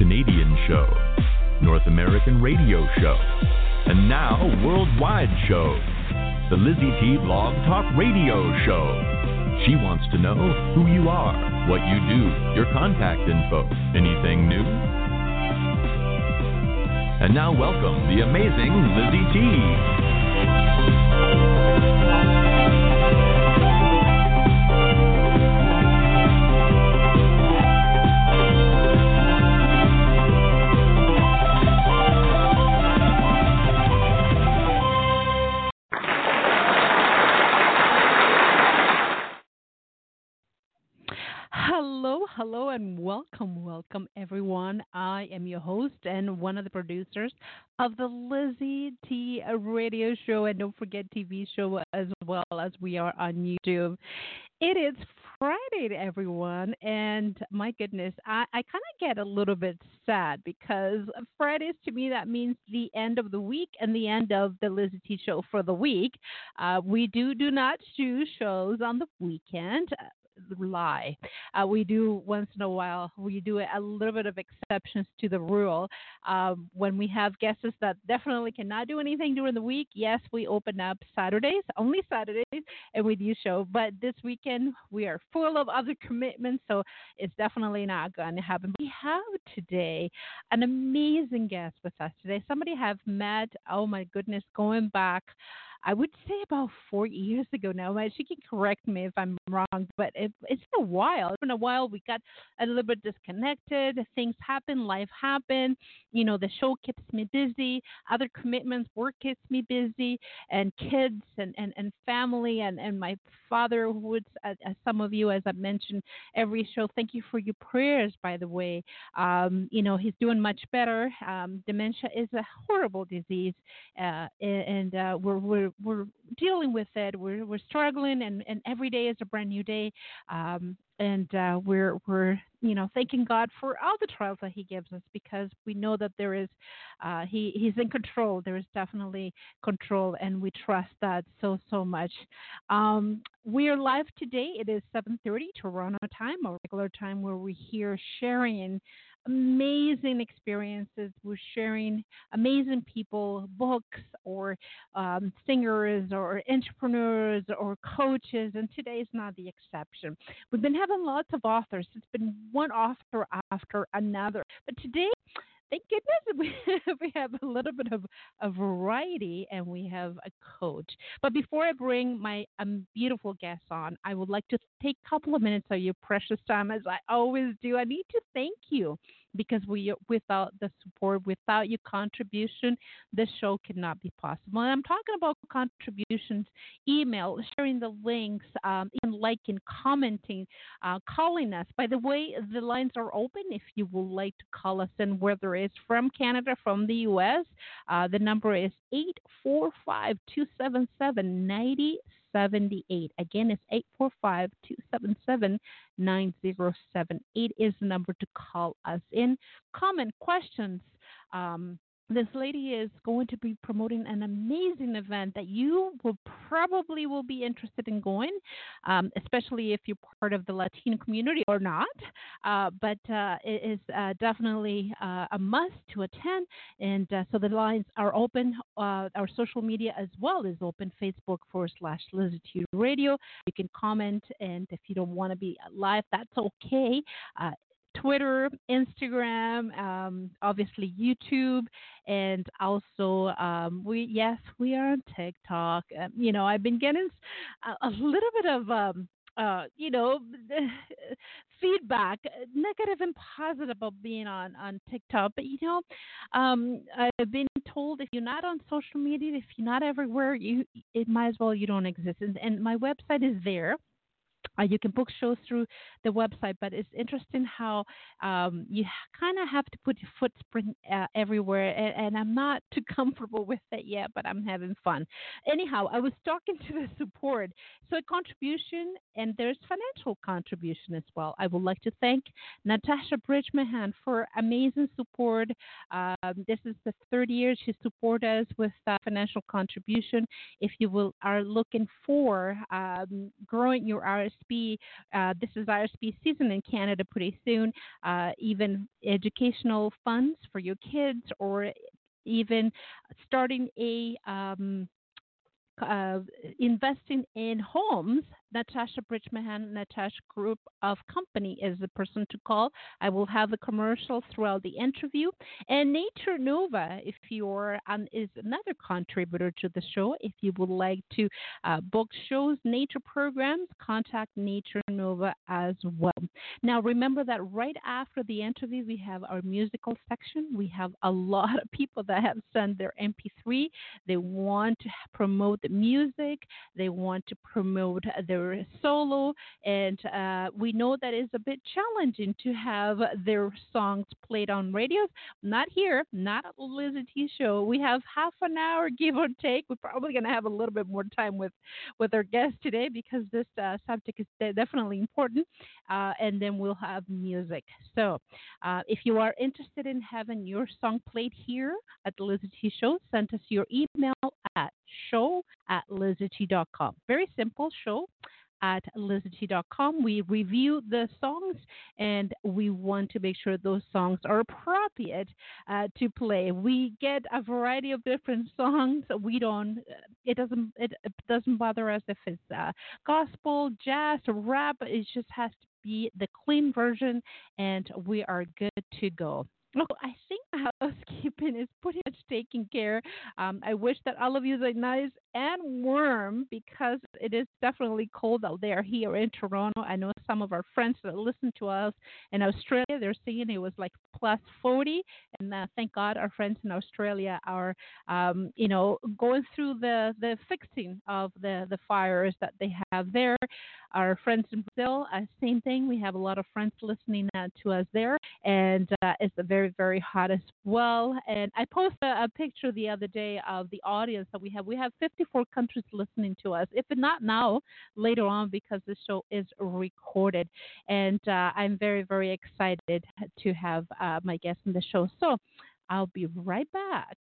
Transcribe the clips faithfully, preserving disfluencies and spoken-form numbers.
Canadian show, North American radio show, and now worldwide show, the Lizzie T Blog Talk Radio Show. She wants to know who you are, what you do, your contact info, anything new. And now welcome the amazing Lizzie T. Hello, hello, and welcome, welcome, everyone. I am your host and one of the producers of the Lizzie T Radio Show, and don't forget T V show as well, as we are on YouTube. It is Friday, everyone, and my goodness, I, I kind of get a little bit sad because Fridays, to me, that means the end of the week and the end of the Lizzie T Show for the week. Uh, we do do not do shows on the weekend. Lie. Uh, we do once in a while, we do a little bit of exceptions to the rule. Um, when we have guests that definitely cannot do anything during the week, yes, we open up Saturdays, only Saturdays, and we do show. But this weekend, we are full of other commitments, so it's definitely not going to happen. We have today an amazing guest with us today. Somebody have met, oh my goodness, going back, I would say about four years ago now. She can correct me if I'm wrong, but it, it's been a while. It's been a while. We got a little bit disconnected. Things happen. Life happened. You know, the show keeps me busy. Other commitments, work keeps me busy, and kids and, and, and family and, and my father, who would, as, as some of you, as I mentioned, every show, thank you for your prayers, by the way. Um, you know, he's doing much better. Um, dementia is a horrible disease, uh, and uh, we're, we're we're dealing with it. We're we're struggling, and, and every day is a brand new day. Um, and uh, we're we're you know thanking God for all the trials that He gives us, because we know that there is uh, He He's in control. There is definitely control, and we trust that so so much. Um, we are live today. It is seven thirty Toronto time, a regular time, where we're here sharing amazing experiences. We're sharing amazing people, books, or um, singers, or entrepreneurs, or coaches, and today is not the exception. We've been having lots of authors. It's been one author after another. But today, thank goodness, we, we have a little bit of a variety, and we have a coach. But before I bring my um, beautiful guests on, I would like to take a couple of minutes of your precious time, as I always do. I need to thank you, because we, without the support, without your contribution, this show cannot be possible. And I'm talking about contributions, email, sharing the links, um, even liking, commenting, uh, calling us. By the way, the lines are open if you would like to call us in, whether it's from Canada, from the U S. Uh, the number is eight four five, two seven seven, nine zero seven eight. Again, it's eight four five, two seven seven, nine zero seven eight is the number to call us in. Comment, questions. Um, this lady is going to be promoting an amazing event that you will probably will be interested in going, um, especially if you're part of the Latino community or not. Uh, but uh, it is uh, definitely uh, a must to attend. And uh, so the lines are open. Uh, our social media as well is open. Facebook forward slash Lizzie T Radio. You can comment, and if you don't want to be live, that's okay. Uh, Twitter, Instagram, um, obviously YouTube, and also um, we yes we are on TikTok. Um, you know, I've been getting a, a little bit of um, uh, you know feedback, negative and positive, about being on on TikTok. But you know, um, I've been told if you're not on social media, if you're not everywhere, you it might as well you don't exist. And, and my website is there. Uh, you can book shows through the website, but it's interesting how um, you kind of have to put your footprint uh, everywhere, and, and I'm not too comfortable with that yet, but I'm having fun. Anyhow, I was talking to the support. So a contribution, and there's financial contribution as well. I would like to thank Natasha Bridgman for amazing support. Um, this is the third year she supported us with uh, financial contribution. If you will are looking for um, growing your R S be, uh, this is I R S P season in Canada pretty soon, uh, even educational funds for your kids or even starting a um, uh, investing in homes, Natasha Bridgman, Natasha Group of Company is the person to call. I will have a commercial throughout the interview. And Nature Nova, if you're um, is another contributor to the show. If you would like to uh, book shows, nature programs, contact Nature Nova as well. Now, remember that right after the interview, we have our musical section. We have a lot of people that have sent their M P three. They want to promote the music. They want to promote their solo, and uh, we know that it's a bit challenging to have their songs played on radios. Not here, not at the Lizzie T show. We have half an hour, give or take. We're probably going to have a little bit more time with, with our guest today because this uh, subject is de- definitely important, uh, and then we'll have music. So uh, if you are interested in having your song played here at the Lizzie T show, send us your email at show at lizzie t dot com. Very simple, show at lizzie t dot com. We review the songs and we want to make sure those songs are appropriate uh, to play. We get a variety of different songs. We don't, it doesn't, it, it doesn't bother us if it's uh, gospel, jazz, rap. It just has to be the clean version and we are good to go. Oh, I think housekeeping is pretty much taken care. Um, I wish that all of you are nice and warm because it is definitely cold out there here in Toronto. I know some of our friends that listen to us in Australia, they're saying it was like plus forty. And uh, thank God our friends in Australia are, um, you know, going through the, the fixing of the, the fires that they have there. Our friends in Brazil, uh, same thing. We have a lot of friends listening uh, to us there. And uh, it's very, very hot as well. And I posted a, a picture the other day of the audience that we have. We have fifty-four countries listening to us, if not now, later on, because this show is recorded. And uh, I'm very, very excited to have uh, my guest in the show. So I'll be right back.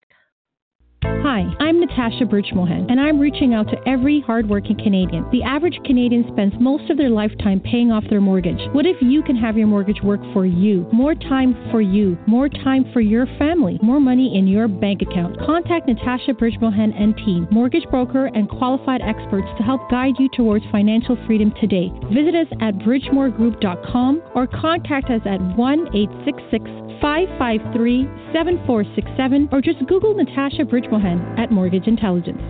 Hi, I'm Natasha Birchmohan, and I'm reaching out to every hardworking Canadian. The average Canadian spends most of their lifetime paying off their mortgage. What if you can have your mortgage work for you? More time for you. More time for your family. More money in your bank account. Contact Natasha Birchmohan and team, mortgage broker and qualified experts to help guide you towards financial freedom today. Visit us at bridgemore group dot com or contact us at one eight six six, five five three, seven four six seven or just Google Natasha Birchmohan at Mortgage Intelligence.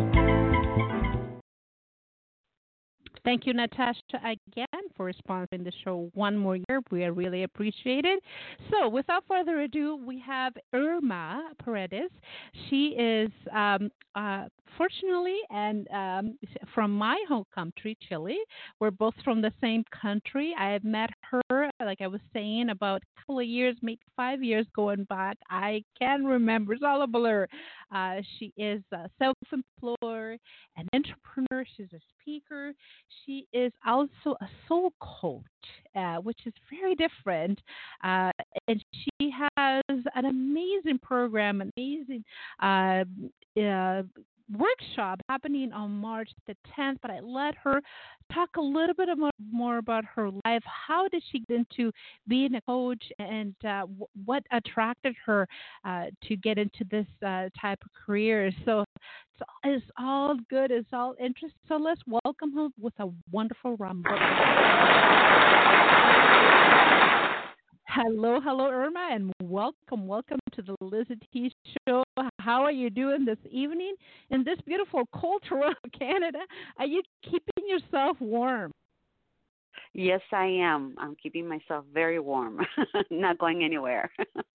Thank you, Natasha, again for sponsoring the show one more year. We are really appreciate it. So without further ado, we have Irma Paredes. She is, um, uh, fortunately, and um, from my home country, Chile. We're both from the same country. I have met her, like I was saying, about a couple of years, maybe five years going back. I can remember. It's all a blur. Uh, she is uh, self-employed, an entrepreneur. She's a speaker. She is also a soul coach, uh, which is very different. Uh, and she has an amazing program, amazing uh, uh, workshop happening on March the tenth. But I let her talk a little bit more, more about her life. How did she get into being a coach, and uh, w- what attracted her uh, to get into this uh, type of career? So it's, it's all good. It's all interesting. So let's welcome her with a wonderful round of Hello, hello, Irma, and welcome, welcome to the Lizzie T Show. How are you doing this evening in this beautiful cold Toronto, Canada? Are you keeping yourself warm? Yes, I am. I'm keeping myself very warm, not going anywhere.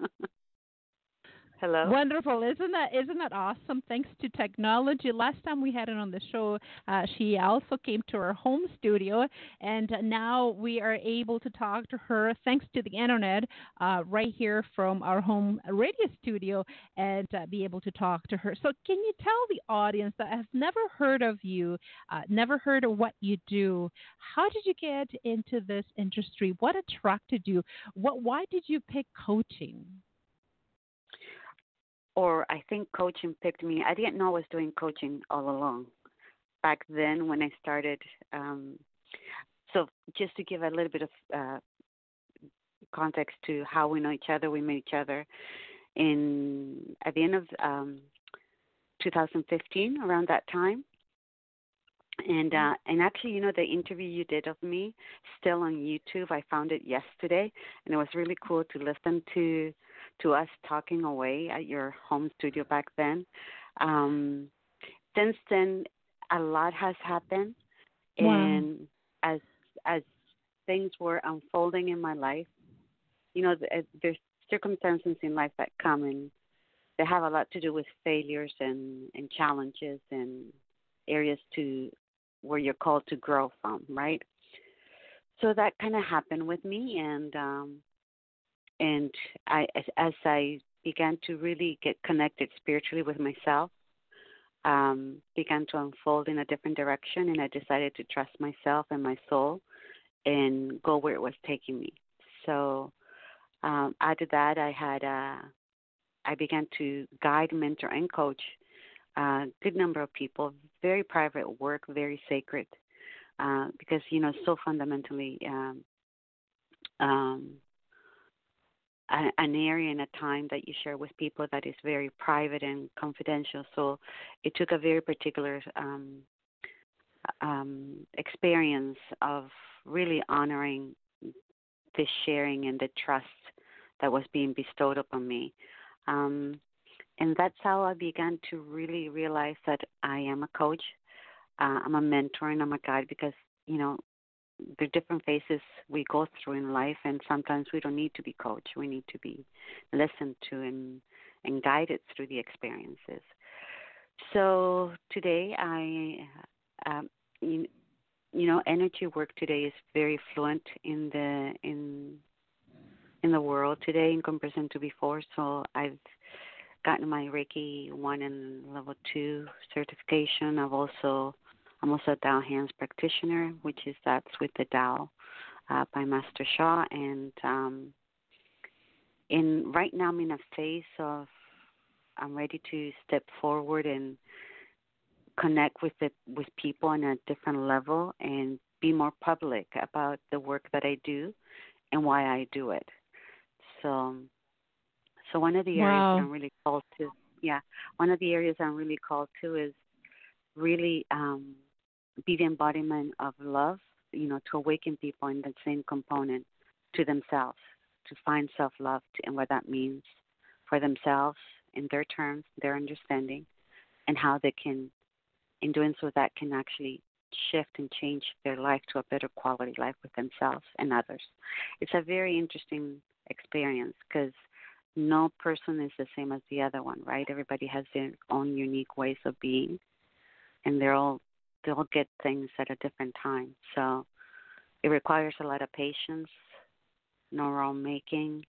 Hello. Wonderful, isn't that isn't that awesome? Thanks to technology. Last time we had it on the show, uh, she also came to our home studio, and now we are able to talk to her thanks to the internet, uh, right here from our home radio studio, and uh, be able to talk to her. So, can you tell the audience that has never heard of you, uh, never heard of what you do? How did you get into this industry? What attracted you? What? Why did you pick coaching? Or I think coaching picked me. I didn't know I was doing coaching all along. Back then when I started, um, so just to give a little bit of uh, context to how we know each other, we met each other in at the end of um, two thousand fifteen, around that time. And uh, and actually, you know, the interview you did of me still on YouTube. I found it yesterday, and it was really cool to listen to to us talking away at your home studio back then. Um, since then, a lot has happened, Wow. and as as things were unfolding in my life, you know, there's circumstances in life that come and they have a lot to do with failures and, and challenges and areas to where you're called to grow from, right? So that kind of happened with me, and um, and I as, as I began to really get connected spiritually with myself, um, began to unfold in a different direction, and I decided to trust myself and my soul and go where it was taking me. So um, after that, I had uh, I began to guide, mentor, and coach a good number of people. Very private work, very sacred, uh, because you know so fundamentally um, um, a, an area and a time that you share with people that is very private and confidential. So it took a very particular um, um, experience of really honoring the sharing and the trust that was being bestowed upon me. Um, and that's how I began to really realize that I am a coach. Uh, I'm a mentor and I'm a guide because, you know, the different phases we go through in life, and sometimes we don't need to be coached. We need to be listened to and, and guided through the experiences. So today I, um, you, you know, energy work today is very fluent in the in in the world today in comparison to before. So I've gotten my Reiki one and level two certification. I've also I'm also a Tao Hands practitioner, which is that's with the Tao uh, by Master Sha. And um, in right now I'm in a phase of I'm ready to step forward and connect with the with people on a different level and be more public about the work that I do and why I do it. So, so one of the areas Wow. that I'm really called to, yeah, one of the areas I'm really called to is really um, be the embodiment of love, you know, to awaken people in the same component to themselves, to find self-love and what that means for themselves in their terms, their understanding, and how they can, in doing so, that can actually shift and change their life to a better quality life with themselves and others. It's a very interesting experience because no person is the same as the other one, right? Everybody has their own unique ways of being, and they're all they'll get things at a different time. So it requires a lot of patience, no wrong making,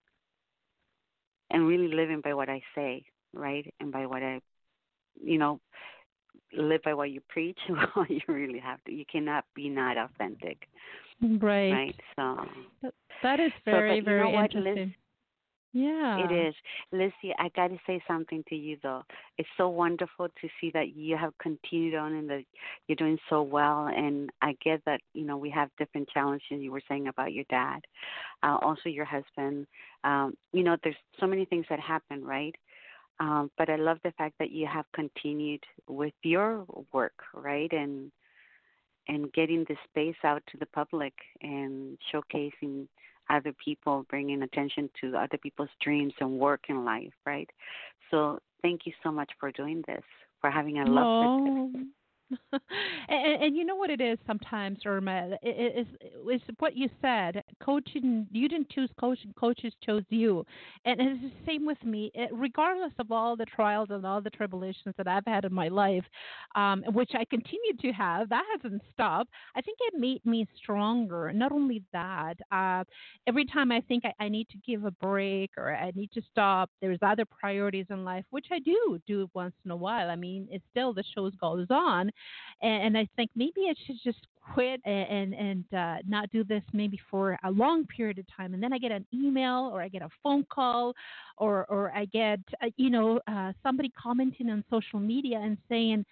and really living by what I say, right? And by what I, you know, live by what you preach. Well, you really have to. You cannot be not authentic, Right. right? So That, that is very, so, but very you know what, interesting. Liz? Yeah. It is. Lizzie, I got to say something to you, though. It's so wonderful to see that you have continued on and that you're doing so well. And I get that, you know, we have different challenges. You were saying about your dad, uh, also your husband. Um, you know, there's so many things that happen, right? Um, but I love the fact that you have continued with your work, right? And and getting the space out to the public and showcasing other people, bringing attention to other people's dreams and work in life, right? So thank you so much for doing this, for having a love for this. Oh. and, and you know what it is sometimes, Irma, it, it, it's, it's what you said. Coaching, you didn't choose coaching, coaches chose you. And it's the same with me. It, regardless of all the trials and all the tribulations that I've had in my life, um, which I continue to have, that hasn't stopped. I think it made me stronger. Not only that, uh, every time I think I, I need to give a break or I need to stop, there's other priorities in life, which I do do once in a while. I mean, it's still the show goes on. And, and I think maybe I should just quit and and, and uh, not do this maybe for a long period of time. And then I get an email or I get a phone call or or I get uh, you know uh, somebody commenting on social media and saying,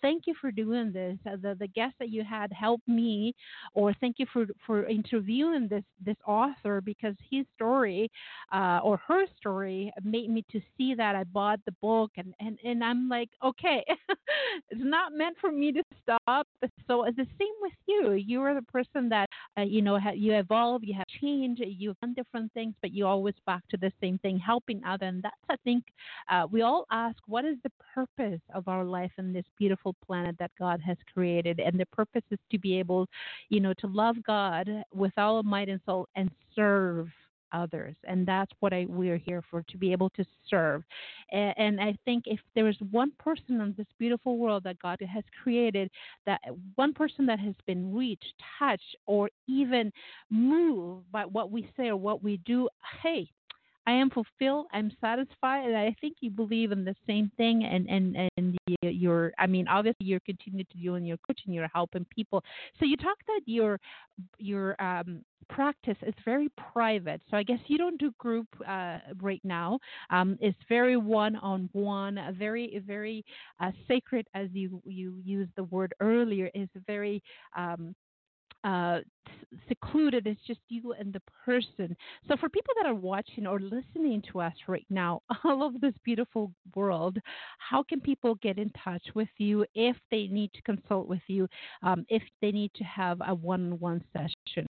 thank you for doing this. Uh, the the guest that you had helped me, or thank you for for interviewing this this author, because his story uh, or her story made me to see that. I bought the book, and and and I'm like, okay, it's not meant for me to stop. So it's the same with you. You are the person that uh, you know ha- you evolve, you have changed, you've done different things, but you always back to the same thing, helping others. And that's, I think, uh, we all ask, what is the purpose of our life in this beautiful planet that God has created? And the purpose is to be able, you know, to love God with all might and soul and serve others. And that's what I we're here for, to be able to serve. And, and I think if there is one person in this beautiful world that God has created, that one person that has been reached, touched, or even moved by what we say or what we do, hey, I am fulfilled. I'm satisfied, and I think you believe in the same thing. And and and you're, I mean, obviously you're continuing to do in your coaching. You're helping people. So you talk that your your um, practice is very private. So I guess you don't do group uh, right now. Um, it's very one-on-one, very very uh, sacred, as you you used the word earlier. Is very um, uh, secluded. It's just you and the person. So for people that are watching or listening to us right now, all over this beautiful world, how can people get in touch with you if they need to consult with you, um, if they need to have a one-on-one session?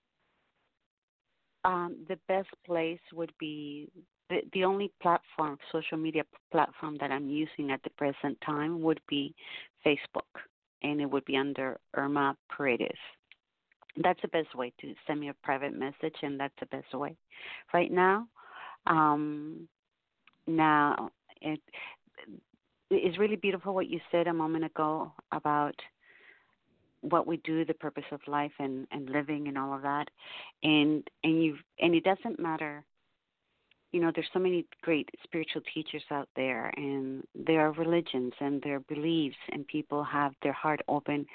Um, the best place would be the, the only platform, social media platform that I'm using at the present time would be Facebook, and it would be under Irma Paredes. That's the best way to send me a private message, and that's the best way. Right now, um, now it is really beautiful what you said a moment ago about what we do, the purpose of life, and, and living, and all of that. And and you and it doesn't matter. You know, there's so many great spiritual teachers out there, and there are religions and there are beliefs, and people have their heart open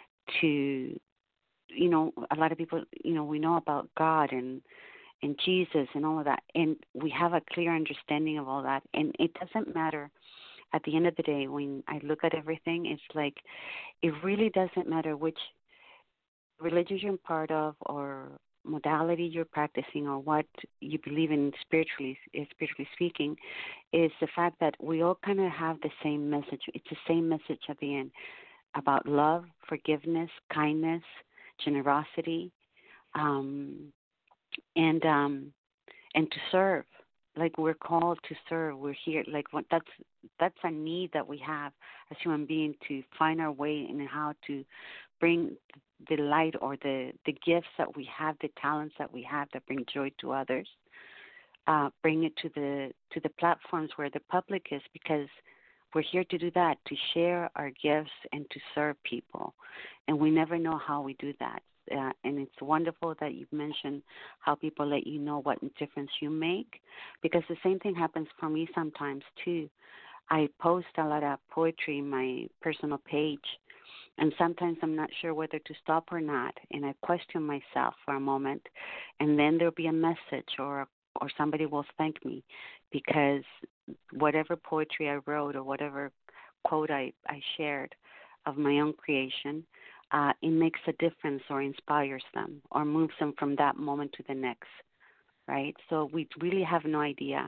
to. You know, a lot of people, you know, we know about God and and Jesus and all of that, and we have a clear understanding of all that. And it doesn't matter. At the end of the day, when I look at everything, it's like it really doesn't matter which religion you're part of or modality you're practicing or what you believe in spiritually, spiritually speaking, is the fact that we all kind of have the same message. It's the same message at the end about love, forgiveness, kindness, generosity, um, and um, and to serve. Like we're called to serve. We're here. Like what, that's that's a need that we have as human beings, to find our way in how to bring the light or the, the gifts that we have, the talents that we have that bring joy to others. Uh, bring it to the to the platforms where the public is, because we're here to do that, to share our gifts and to serve people. And we never know how we do that. Uh, and it's wonderful that you've mentioned how people let you know what difference you make, because the same thing happens for me sometimes too. I post a lot of poetry in my personal page, and sometimes I'm not sure whether to stop or not, and I question myself for a moment, and then there'll be a message or or somebody will thank me because whatever poetry I wrote or whatever quote I, I shared of my own creation, uh, it makes a difference or inspires them or moves them from that moment to the next, right? So we really have no idea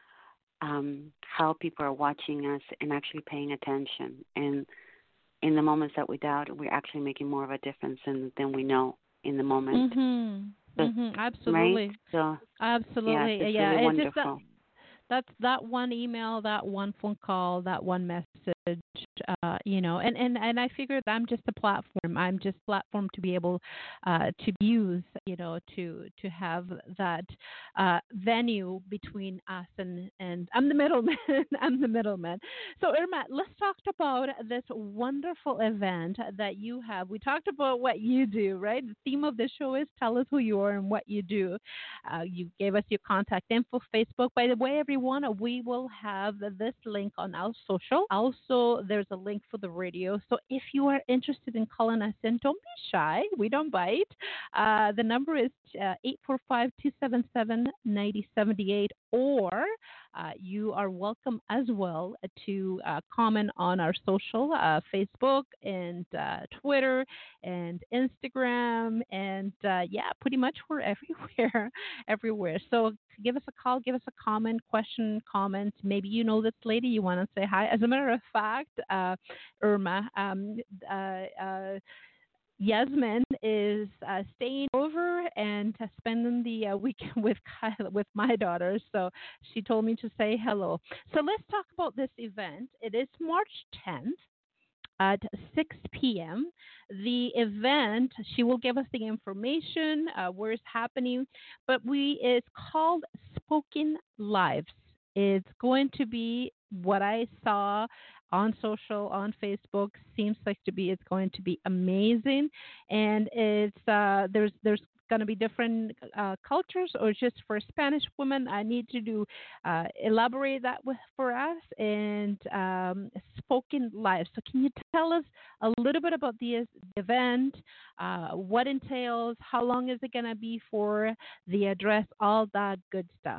um, how people are watching us and actually paying attention. And in the moments that we doubt, we're actually making more of a difference than, than we know in the moment. Mm-hmm. So, Mm-hmm. Absolutely. Right? So, Absolutely. yeah, it's yeah. really It's wonderful. just that, that's that one email, that one phone call, that one message, uh, you know, and, and, and I figured I'm just a platform. I'm just a platform to be able uh, to use, you know, to to have that uh, venue between us and, and I'm the middleman. I'm the middleman. So, Irma, let's talk about this wonderful event that you have. We talked about what you do, right? The theme of the show is tell us who you are and what you do. Uh, you gave us your contact info, Facebook. By the way, everyone, we will have this link on our social. Also, there's a link for the radio. So if you are interested in calling us in, don't be shy. We don't bite. Uh, the number is uh, eight four five, two seven seven, nine zero seven eight, or uh, you are welcome as well to uh, comment on our social, uh, Facebook and uh, Twitter and Instagram. And uh, yeah, pretty much we're everywhere, everywhere. So give us a call, give us a comment, question, comment. Maybe you know this lady, you want to say hi. As a matter of fact, uh, Irma, um, uh, uh, Yasmin is uh, staying over and uh, spending the uh, weekend with Kyla, with my daughter. So she told me to say hello. So let's talk about this event. It is March tenth at six p.m. The event, she will give us the information, uh, where it's happening, but we it's called Spoken Lives. It's going to be what I saw on social, on Facebook. Seems like to be it's going to be amazing, and it's uh, there's there's going to be different uh, cultures, or just for Spanish women. I need to do uh, elaborate that with for us, and um, Spoken Lives. So can you tell us a little bit about the event, uh, what entails, how long is it going to be for, the address, all that good stuff?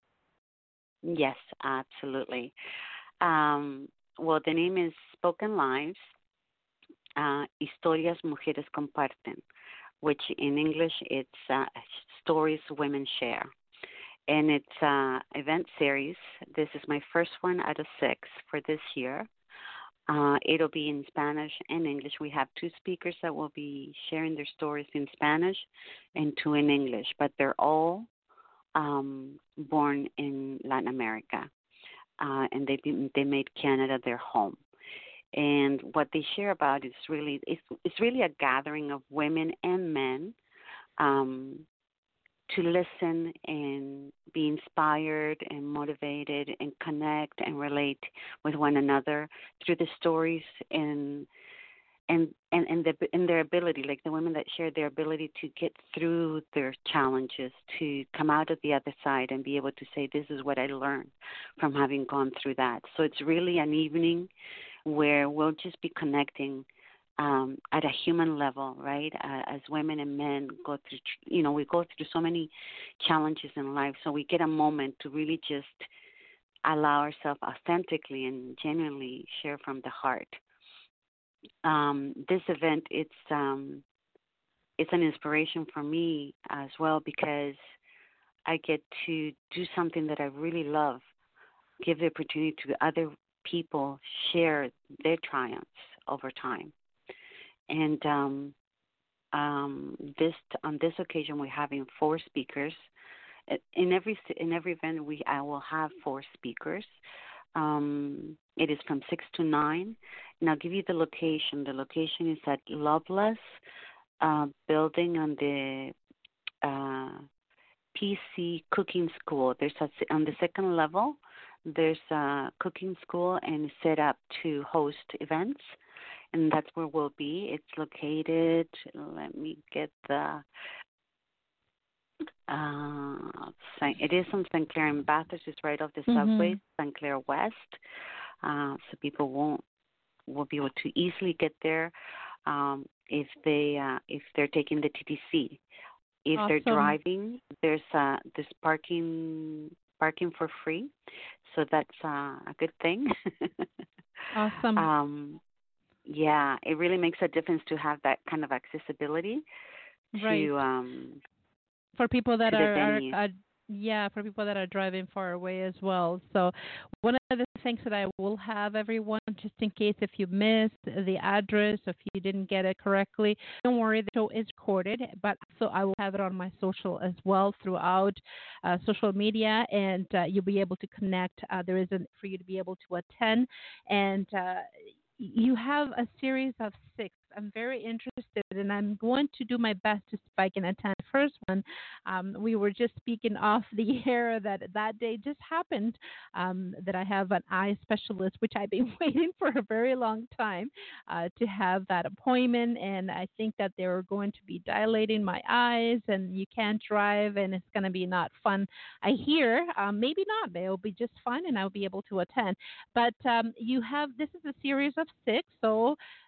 Yes, absolutely. Um, well, the name is Spoken Lives, uh, Historias Mujeres Comparten, which in English it's uh, Stories Women Share. And it's an event series. This is my first one out of six for this year. Uh, it'll be in Spanish and English. We have two speakers that will be sharing their stories in Spanish and two in English, but they're all um, born in Latin America, uh, and they they made Canada their home. And what they share about is really it's, it's really a gathering of women and men um, to listen and be inspired and motivated and connect and relate with one another through the stories and and and and, the, and their ability, like the women that share their ability to get through their challenges, to come out of the other side and be able to say, this is what I learned from having gone through that. So it's really an evening where we'll just be connecting um, at a human level, right? Uh, as women and men go through, you know, we go through so many challenges in life, so we get a moment to really just allow ourselves authentically and genuinely share from the heart. Um, this event, it's um, it's an inspiration for me as well, because I get to do something that I really love, give the opportunity to other people share their triumphs over time. And um, um, this on this occasion, we're having four speakers. In every in every event, we I will have four speakers. Um, it is from six to nine. And I'll give you the location. The location is at Loveless uh, Building on the uh, P C Cooking School. There's a, on the second level. There's a cooking school and set up to host events, and that's where we'll be. It's located, let me get the, uh, it is on Saint Clair and Bathurst. It's right off the Mm-hmm. subway, Saint Clair West, uh, so people won't will be able to easily get there um, if they uh, if they're taking the T T C. If Awesome. they're driving, there's uh, there's parking parking for free, so that's uh, a good thing. Awesome. Um, yeah, it really makes a difference to have that kind of accessibility Right. to um, for people that to the are, are, venue. are yeah, for people that are driving far away as well. So one of the things that I will have everyone, just in case if you missed the address, if you didn't get it correctly, don't worry, the show is recorded, but so I will have it on my social as well throughout uh, social media, and uh, you'll be able to connect. Uh, there is a, for you to be able to attend, and uh, you have a series of six. I'm very interested, and I'm going to do my best to spike and attend the first one. Um, we were just speaking off the air that that day just happened, um, that I have an eye specialist, which I've been waiting for a very long time uh, to have that appointment, and I think that they're going to be dilating my eyes, and you can't drive, and it's going to be not fun. I hear, um, maybe not, but it'll be just fun, and I'll be able to attend. But um, you have, this is a series of six, so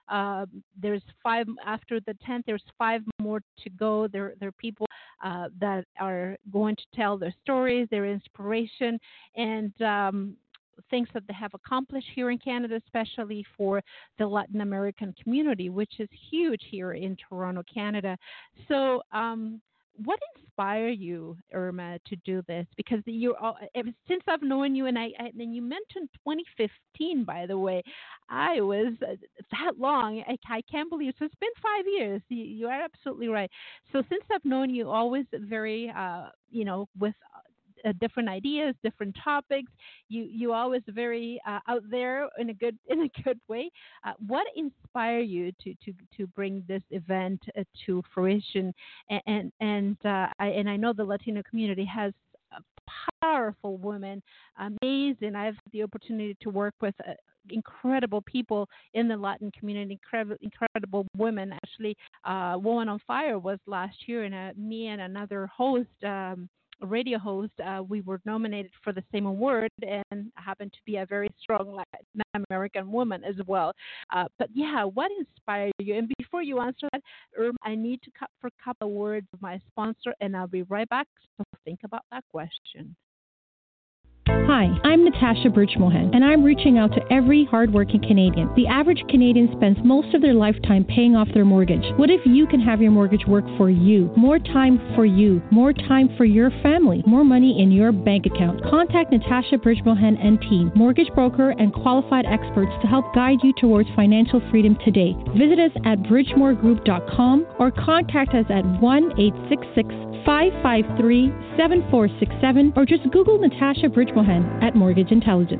Uh, there's five after the tenth. There's five more to go. There, there are people uh, that are going to tell their stories, their inspiration, and um, things that they have accomplished here in Canada, especially for the Latin American community, which is huge here in Toronto, Canada. So, um, what inspired you, Irma, to do this? Because you're all, ever since I've known you, and I, I and you mentioned twenty fifteen, by the way. I was uh, that long. I, I can't believe so. It's been five years. You, you are absolutely right. So since I've known you, always very, uh, you know, with uh, different ideas, different topics. You you always very uh, out there in a good in a good way. Uh, what inspired you to to to bring this event uh, to fruition? And and and, uh, I, and I know the Latino community has a powerful women, amazing. I've had the opportunity to work with. Uh, incredible people in the Latin community, incredible, incredible women. Actually, uh, Woman on Fire was last year, and uh, me and another host, um, a radio host, uh, we were nominated for the same award, and happened to be a very strong Latin American woman as well. Uh, but yeah, what inspired you? And before you answer that, um, I need to cut for a couple of words of my sponsor, and I'll be right back. So think about that question. Hi, I'm Natasha Birchmohan, and I'm reaching out to every hardworking Canadian. The average Canadian spends most of their lifetime paying off their mortgage. What if you can have your mortgage work for you? More time for you. More time for your family. More money in your bank account. Contact Natasha Birchmohan and team, mortgage broker and qualified experts to help guide you towards financial freedom today. Visit us at bridgemore group dot com or contact us at one eight six six, five five three, seven four six seven or just Google Natasha Birchmohan at Mortgage Intelligence.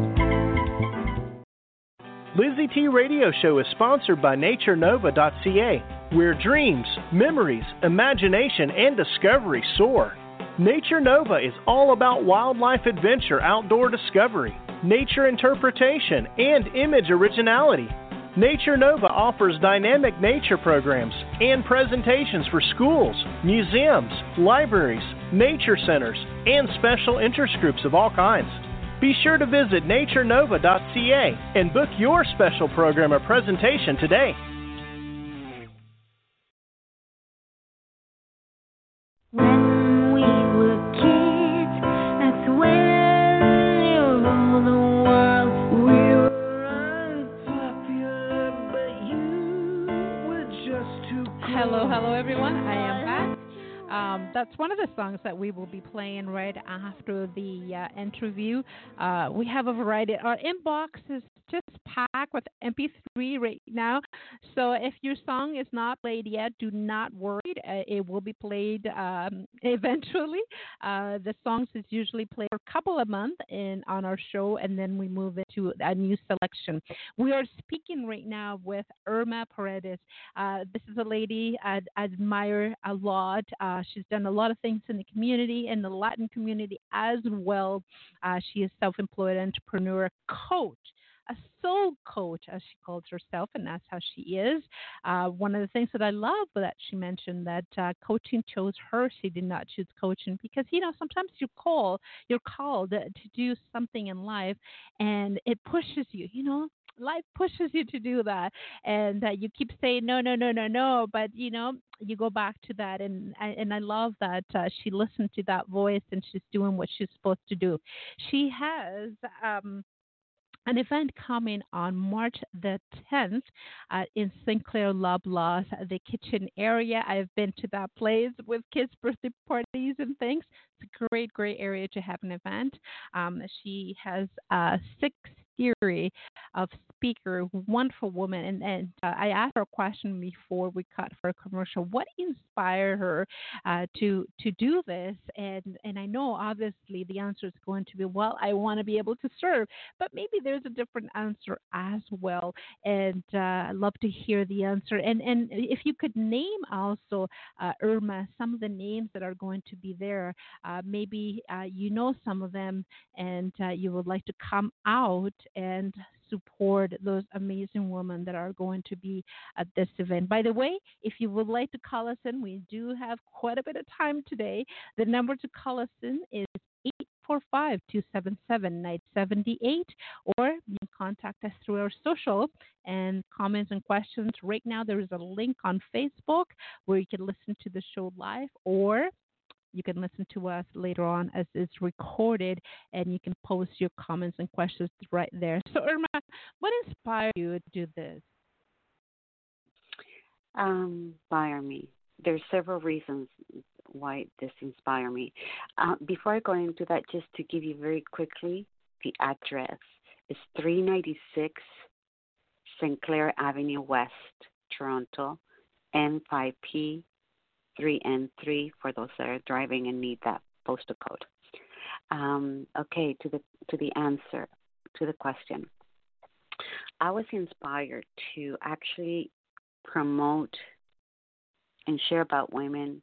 Lizzie T Radio Show is sponsored by nature nova dot c a, where dreams, memories, imagination, and discovery soar. Nature Nova is all about wildlife adventure, outdoor discovery, nature interpretation, and image originality. Nature Nova offers dynamic nature programs and presentations for schools, museums, libraries, nature centers, and special interest groups of all kinds. Be sure to visit nature nova dot c a and book your special program or presentation today. When we were kids, that's when you ruled the world. We were unpopular, but you were just too cool. Hello, hello, everyone. I am back. Um, that's one of the songs that we will be playing right after the uh, interview. Uh, we have a variety. Our inbox is just packed with M P three right now. So if your song is not played yet, do not worry. Uh, it will be played um, eventually. Uh, the songs is usually played for a couple of months in on our show, and then we move into a new selection. We are speaking right now with Irma Paredes. Uh, this is a lady I admire a lot. Uh, she's done a lot of things in the community, in the Latin community as well. Uh, she is self-employed entrepreneur, coach, a soul coach, as she calls herself, and that's how she is. Uh, one of the things that I love that she mentioned that uh, coaching chose her. She did not choose coaching because, you know, sometimes you call, you're called to do something in life, and it pushes you, you know. Life pushes you to do that, and uh, you keep saying no, no, no, no, no. But you know, you go back to that, and and I love that uh, she listened to that voice, and she's doing what she's supposed to do. She has um, an event coming on March the tenth uh, in Saint Clair Loblaws, the kitchen area. I've been to that place with kids' birthday parties and things. It's a great, great area to have an event. Um, she has uh, six theory of speaker, wonderful woman. And, and uh, I asked her a question before we cut for a commercial. What inspired her uh, to to do this? And and I know obviously the answer is going to be, well, I want to be able to serve. But maybe there's a different answer as well. And uh, I'd love to hear the answer. And and if you could name also, uh, Irma, some of the names that are going to be there. Uh, maybe uh, you know some of them, and uh, you would like to come out and support those amazing women that are going to be at this event. By the way, if you would like to call us in, we do have quite a bit of time today. The number to call us in is eight four five, two seven seven, nine seven eight, or you can contact us through our social and comments and questions. Right now, there is a link on Facebook where you can listen to the show live, or you can listen to us later on as it's recorded, and you can post your comments and questions right there. So, Irma, what inspired you to do this? Um, inspire me. There's several reasons why this inspired me. Uh, before I go into that, just to give you very quickly the address. It's three ninety-six Saint Clair Avenue West, Toronto, N five P three N three for those that are driving and need that postal code. Um, okay, to the to the answer to the question. I was inspired to actually promote and share about women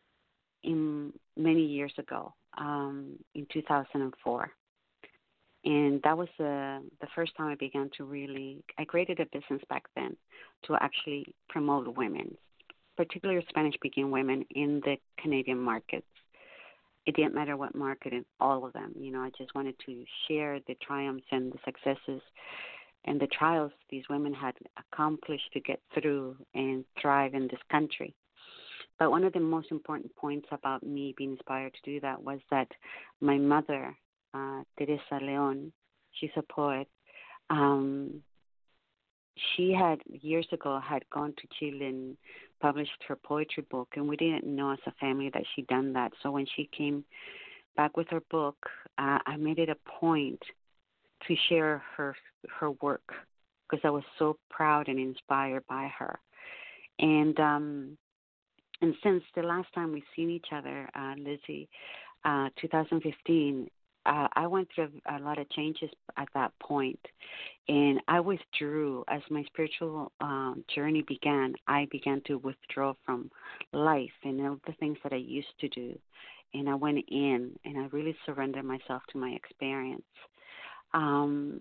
in many years ago, um, in two thousand four. And that was the, the first time I began to really, I created a business back then to actually promote women, particularly Spanish-speaking women in the Canadian markets. It didn't matter what market, in all of them. You know, I just wanted to share the triumphs and the successes and the trials these women had accomplished to get through and thrive in this country. But one of the most important points about me being inspired to do that was that my mother, uh, Teresa Leon, she's a poet, um, she had years ago had gone to Chile and published her poetry book, and we didn't know as a family that she'd done that. So when she came back with her book, uh, I made it a point to share her her work because I was so proud and inspired by her. And um, and since the last time we've seen each other, uh, Lizzie, uh, two thousand fifteen, uh, I went through a, a lot of changes at that point. And I withdrew as my spiritual um, journey began. I began to withdraw from life and all the things that I used to do. And I went in and I really surrendered myself to my experience. Um,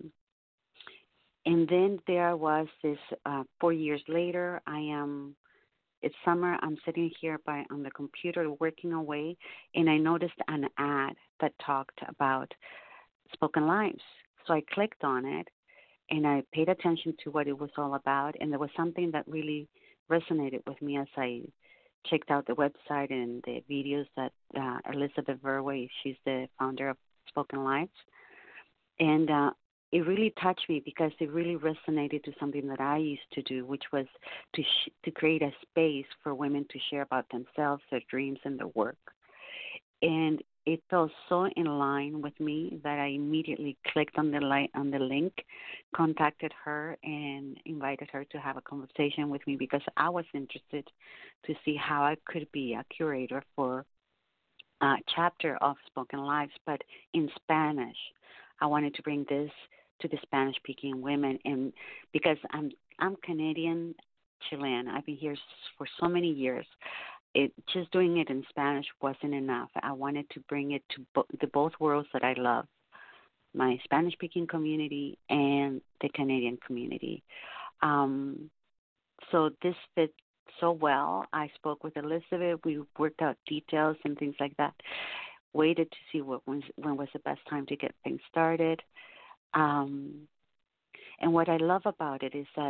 and then there was this, uh, four years later, I am, it's summer, I'm sitting here by on the computer working away, and I noticed an ad that talked about Spoken Lives. So I clicked on it, and I paid attention to what it was all about, and there was something that really resonated with me as I checked out the website and the videos that uh, Elizabeth Verway, she's the founder of Spoken Lives, and uh, it really touched me because it really resonated to something that I used to do, which was to sh- to create a space for women to share about themselves, their dreams, and their work. And it felt so in line with me that I immediately clicked on the li- on the link, contacted her, and invited her to have a conversation with me because I was interested to see how I could be a curator for a chapter of Spoken Lives, but in Spanish. I wanted to bring this to the Spanish-speaking women, and because I'm I'm Canadian Chilean, I've been here for so many years. It just doing it in Spanish wasn't enough. I wanted to bring it to bo- the both worlds that I love, my Spanish-speaking community and the Canadian community. Um, so this fit so well. I spoke with Elizabeth. We worked out details and things like that. Waited to see what when, when was the best time to get things started. Um, and what I love about it is that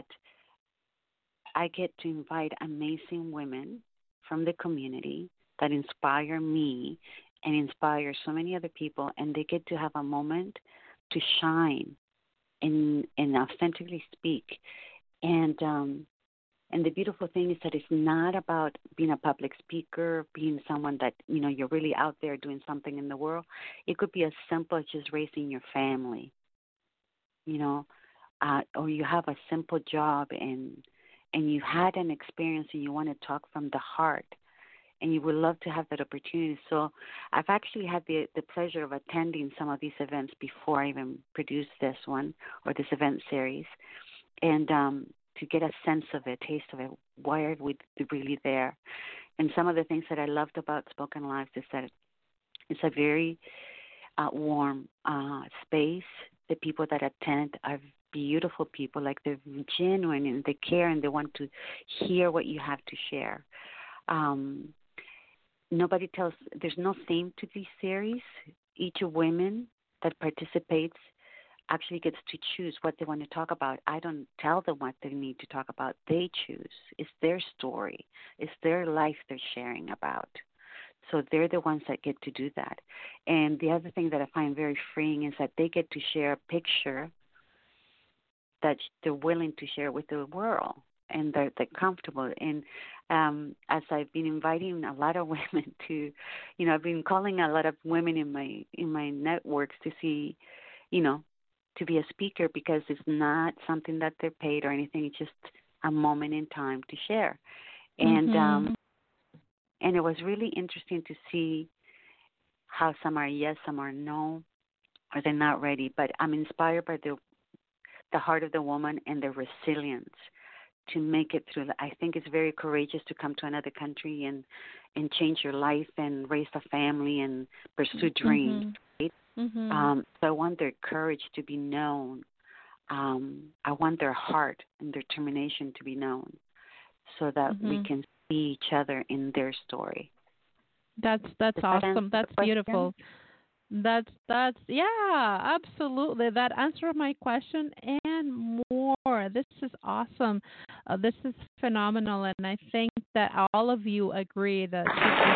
I get to invite amazing women from the community that inspire me and inspire so many other people, and they get to have a moment to shine and, and authentically speak. And um, and the beautiful thing is that it's not about being a public speaker, being someone that, you know, you're really out there doing something in the world. It could be as simple as just raising your family, you know, uh, or you have a simple job and and you had an experience and you want to talk from the heart and you would love to have that opportunity. So I've actually had the, the pleasure of attending some of these events before I even produced this one or this event series. And um, to get a sense of it, taste of it, why are we really there? And some of the things that I loved about Spoken Lives is that it's a very uh, warm uh, space. The people that attend are beautiful people, like they're genuine and they care and they want to hear what you have to share. Um, nobody tells, there's no theme to these series. each woman that participates actually gets to choose what they want to talk about. I don't tell them what they need to talk about. They choose. It's their story. It's their life they're sharing about. So they're the ones that get to do that. And the other thing that I find very freeing is that they get to share a picture that they're willing to share with the world, and they're, they're comfortable. And um, as I've been inviting a lot of women to, you know, I've been calling a lot of women in my in my networks to see, you know, to be a speaker, because it's not something that they're paid or anything. It's just a moment in time to share. And mm-hmm. um, and it was really interesting to see how some are yes, some are no, or they're not ready. But I'm inspired by the the heart of the woman and the resilience to make it through. I think it's very courageous to come to another country and, and change your life and raise a family and pursue dreams. Mm-hmm. Right? Mm-hmm. Um, so I want their courage to be known. Um, I want their heart and their determination to be known, so that mm-hmm. we can see each other in their story. That's that's Does that awesome. That's beautiful. That's that's yeah, absolutely. That answered my question and more. This is awesome. Uh, this is phenomenal, and I think that all of you agree that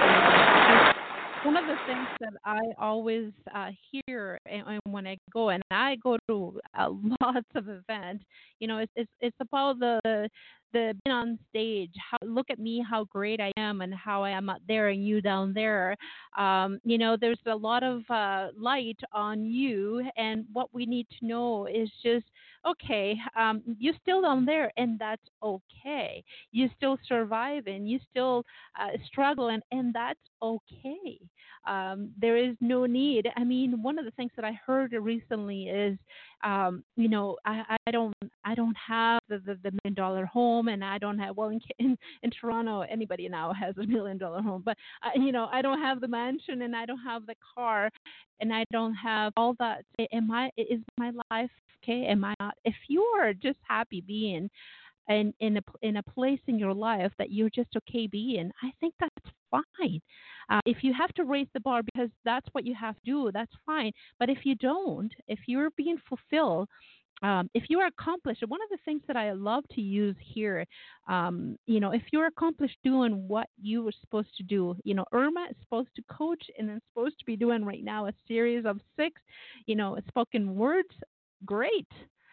this is one of the things that I always uh, hear and, and when I go, and I go to uh, lots of events, you know, it's it's, it's about the the being on stage. How, look at me, how great I am, and how I am up there and you down there. Um, you know, there's a lot of uh, light on you, and what we need to know is just, okay, um, you're still down there, and that's okay. You still survive, and you still uh, struggle, and, and that's okay. Um, there is no need. I mean, one of the things that I heard recently is, um, you know, I, I don't, I don't have the, the, the million dollar home, and I don't have, well, in, in, in Toronto, anybody now has a million dollar home, but, uh, you know, I don't have the mansion, and I don't have the car, and I don't have all that. Am I, is my life okay? Am I not? If you are just happy being in, in, a, in a place in your life that you're just okay being, I think that's fine. Uh, if you have to raise the bar because that's what you have to do, that's fine. But if you don't, if you're being fulfilled, um, if you are accomplished, one of the things that I love to use here, um, you know, if you're accomplished doing what you were supposed to do, you know, Irma is supposed to coach and is supposed to be doing right now a series of six, you know, spoken words. Great.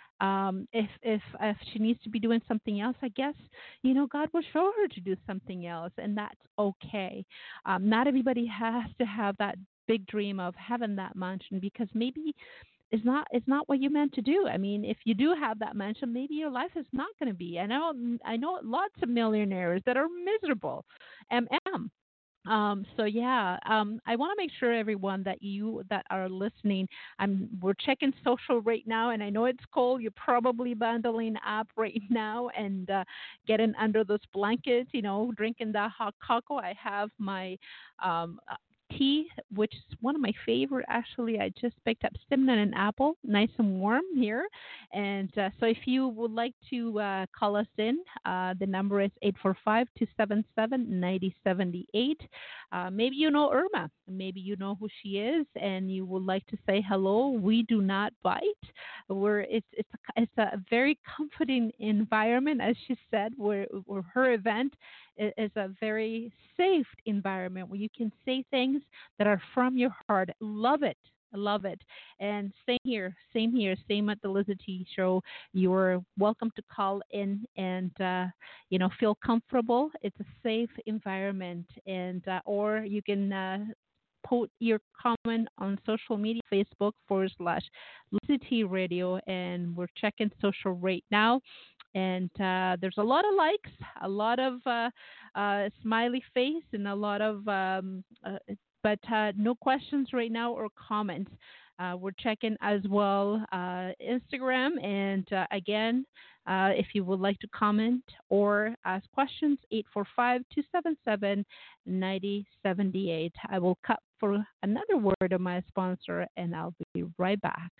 Um, if if if she needs to be doing something else, I guess, you know, God will show her to do something else, and that's okay. Um, not everybody has to have that big dream of having that mansion, because maybe it's not it's not what you meant to do. I mean, if you do have that mansion, maybe your life is not going to be. I know I know lots of millionaires that are miserable. M M. Um, so yeah, um, I want to make sure everyone that you that are listening, I'm we're checking social right now, and I know it's cold. You're probably bundling up right now and uh, getting under those blankets, you know, drinking that hot cocoa. I have my um, tea, which is one of my favorite. Actually, I just picked up cinnamon and apple, nice and warm here. And uh, so if you would like to uh, call us in, uh, the number is eight four five, two seven seven, nine zero seven eight. Uh, maybe you know Irma. Maybe you know who she is, and you would like to say hello. We do not bite. We're, it's, it's, a, it's a very comforting environment, as she said, where, where her event is a very safe environment where you can say things that are from your heart. Love it. Love it. And same here, same here, same at the Lizzie T Show. You're welcome to call in and, uh, you know, feel comfortable. It's a safe environment. And, uh, or you can, uh, put your comment on social media, Facebook forward slash Lizzie T Radio. And we're checking social right now. And uh, there's a lot of likes, a lot of uh, uh, smiley face, and a lot of, um, uh, but uh, no questions right now or comments. Uh, we're checking as well uh, Instagram. And uh, again, uh, if you would like to comment or ask questions, eight four five, two seven seven, nine zero seven eight. I will cut for another word of my sponsor, and I'll be right back.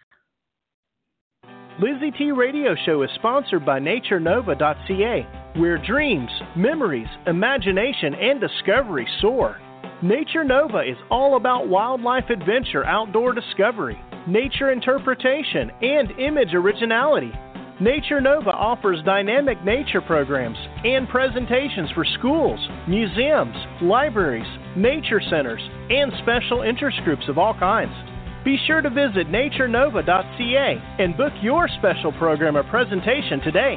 Lizzie T Radio Show is sponsored by Nature Nova dot C A, where dreams, memories, imagination, and discovery soar. Nature Nova is all about wildlife adventure, outdoor discovery, nature interpretation, and image originality. Nature Nova offers dynamic nature programs and presentations for schools, museums, libraries, nature centers, and special interest groups of all kinds. Be sure to visit nature nova dot c a and book your special program or presentation today.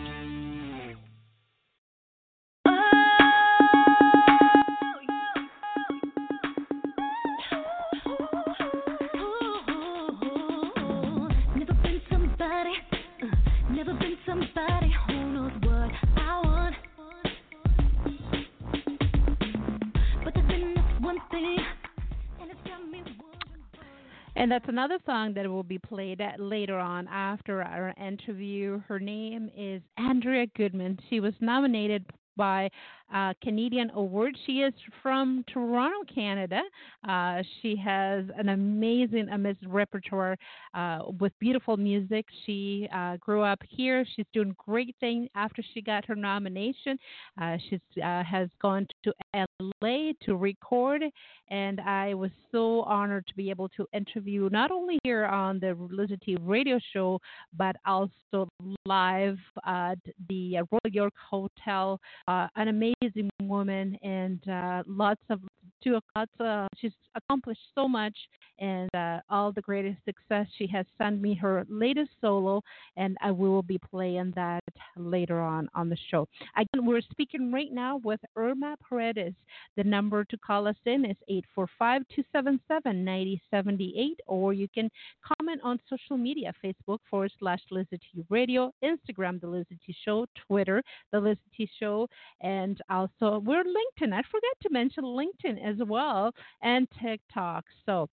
And that's another song that will be played later on after our interview. Her name is Andrea Goodman. She was nominated by uh, Canadian Award. She is from Toronto, Canada. Uh, she has an amazing, amazing repertoire uh, with beautiful music. She uh, grew up here. She's doing great things after she got her nomination. Uh, she uh, has gone to L A to record, and I was so honored to be able to interview not only here on the Lizzie T radio show, but also live at the Royal York Hotel. Uh, an amazing woman, and uh, lots of to lots. Uh, she's accomplished so much, and uh, all the greatest success. She has sent me her latest solo, and I will be playing that later on on the show. Again, we're speaking right now with Irma Paredes. The number to call us in is eight four five, two seven seven, nine zero seven eight, or you can comment on social media: Facebook forward slash Lizzie T Radio, Instagram The Lizzie T Show, Twitter The Lizzie T Show, and also we're LinkedIn. I forgot to mention LinkedIn as well, and TikTok. So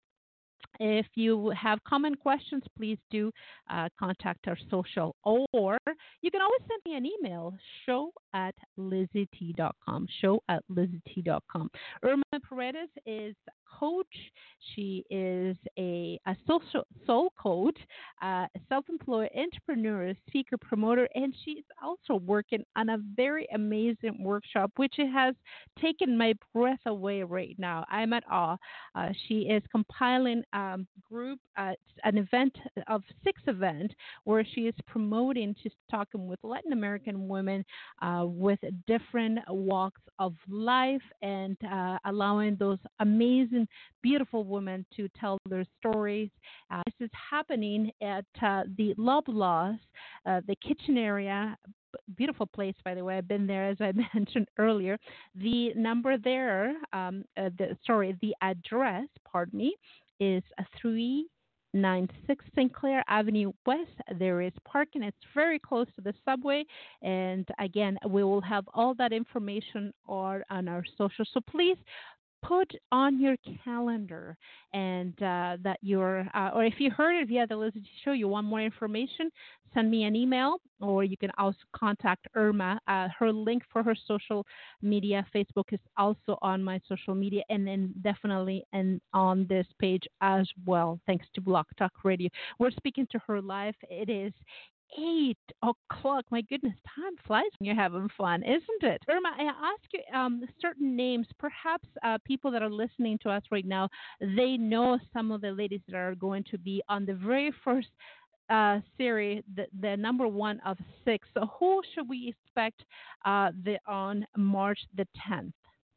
if you have comment questions, please do uh, contact our social, or you can always send me an email, show at lizzie t dot com, show at lizzie t dot com. Irma Paredes is a coach. She is a, a social soul coach, uh, a self-employed entrepreneur, speaker, promoter, and she's also working on a very amazing workshop, which has taken my breath away right now. I'm at awe. Uh, she is compiling um, group, uh, an event of six event where she is promoting, she's talking with Latin American women uh, with different walks of life, and uh, allowing those amazing, beautiful women to tell their stories. Uh, this is happening at uh, the Loblaws, uh, the kitchen area. Beautiful place, by the way. I've been there, as I mentioned earlier. The number there, um, uh, the, sorry, the address, pardon me, is a three ninety-six Saint Clair Avenue West. There is parking. It's very close to the subway. And again, we will have all that information on, on our social. So please put on your calendar and uh, that you're, uh, or if you heard it via the Lizzie Show, you want more information, send me an email, or you can also contact Irma. Uh, her link for her social media, Facebook, is also on my social media, and then definitely and on this page as well, thanks to Block Talk Radio. We're speaking to her live. It is eight o'clock. My goodness, time flies when you're having fun, isn't it? Irma, I ask you um, certain names. Perhaps uh, people that are listening to us right now, they know some of the ladies that are going to be on the very first uh, series, the, the number one of six. So who should we expect uh, the, on March the tenth?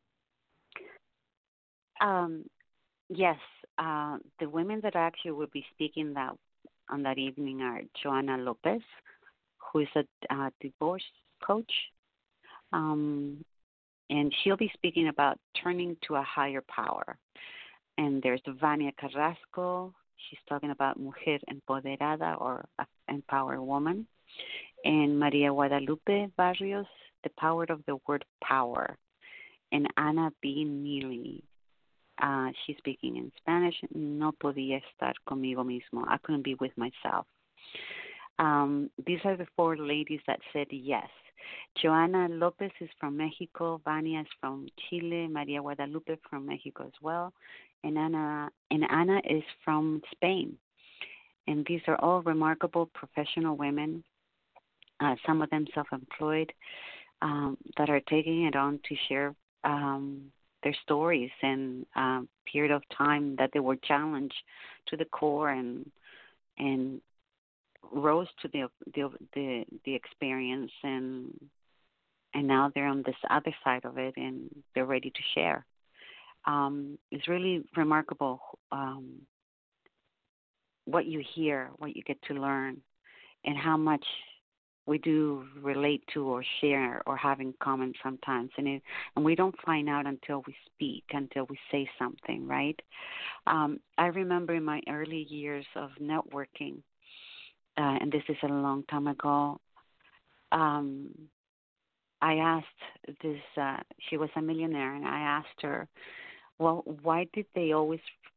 Um, yes, uh, the women that actually will be speaking that on that evening are Joanna Lopez, who is a uh, divorce coach, um, and she'll be speaking about turning to a higher power. And there's Vania Carrasco. She's talking about mujer empoderada, or empowered woman. And Maria Guadalupe Barrios, the power of the word power. And Ana B. Neely. Uh, she's speaking in Spanish. No podía estar conmigo mismo. I couldn't be with myself. Um, these are the four ladies that said yes. Joanna Lopez is from Mexico. Vania is from Chile. Maria Guadalupe from Mexico as well. And Ana, and Ana is from Spain. And these are all remarkable professional women, uh, some of them self-employed, um, that are taking it on to share um, their stories and um, period of time that they were challenged to the core and and rose to the the the, the experience and and now they're on this other side of it and they're ready to share. Um, it's really remarkable um, what you hear, what you get to learn, and how much we do relate to or share or have in common sometimes. And it, and we don't find out until we speak, until we say something, right? Um, I remember in my early years of networking, uh, and this is a long time ago, um, I asked this, uh, she was a millionaire, and I asked her, well, why did they always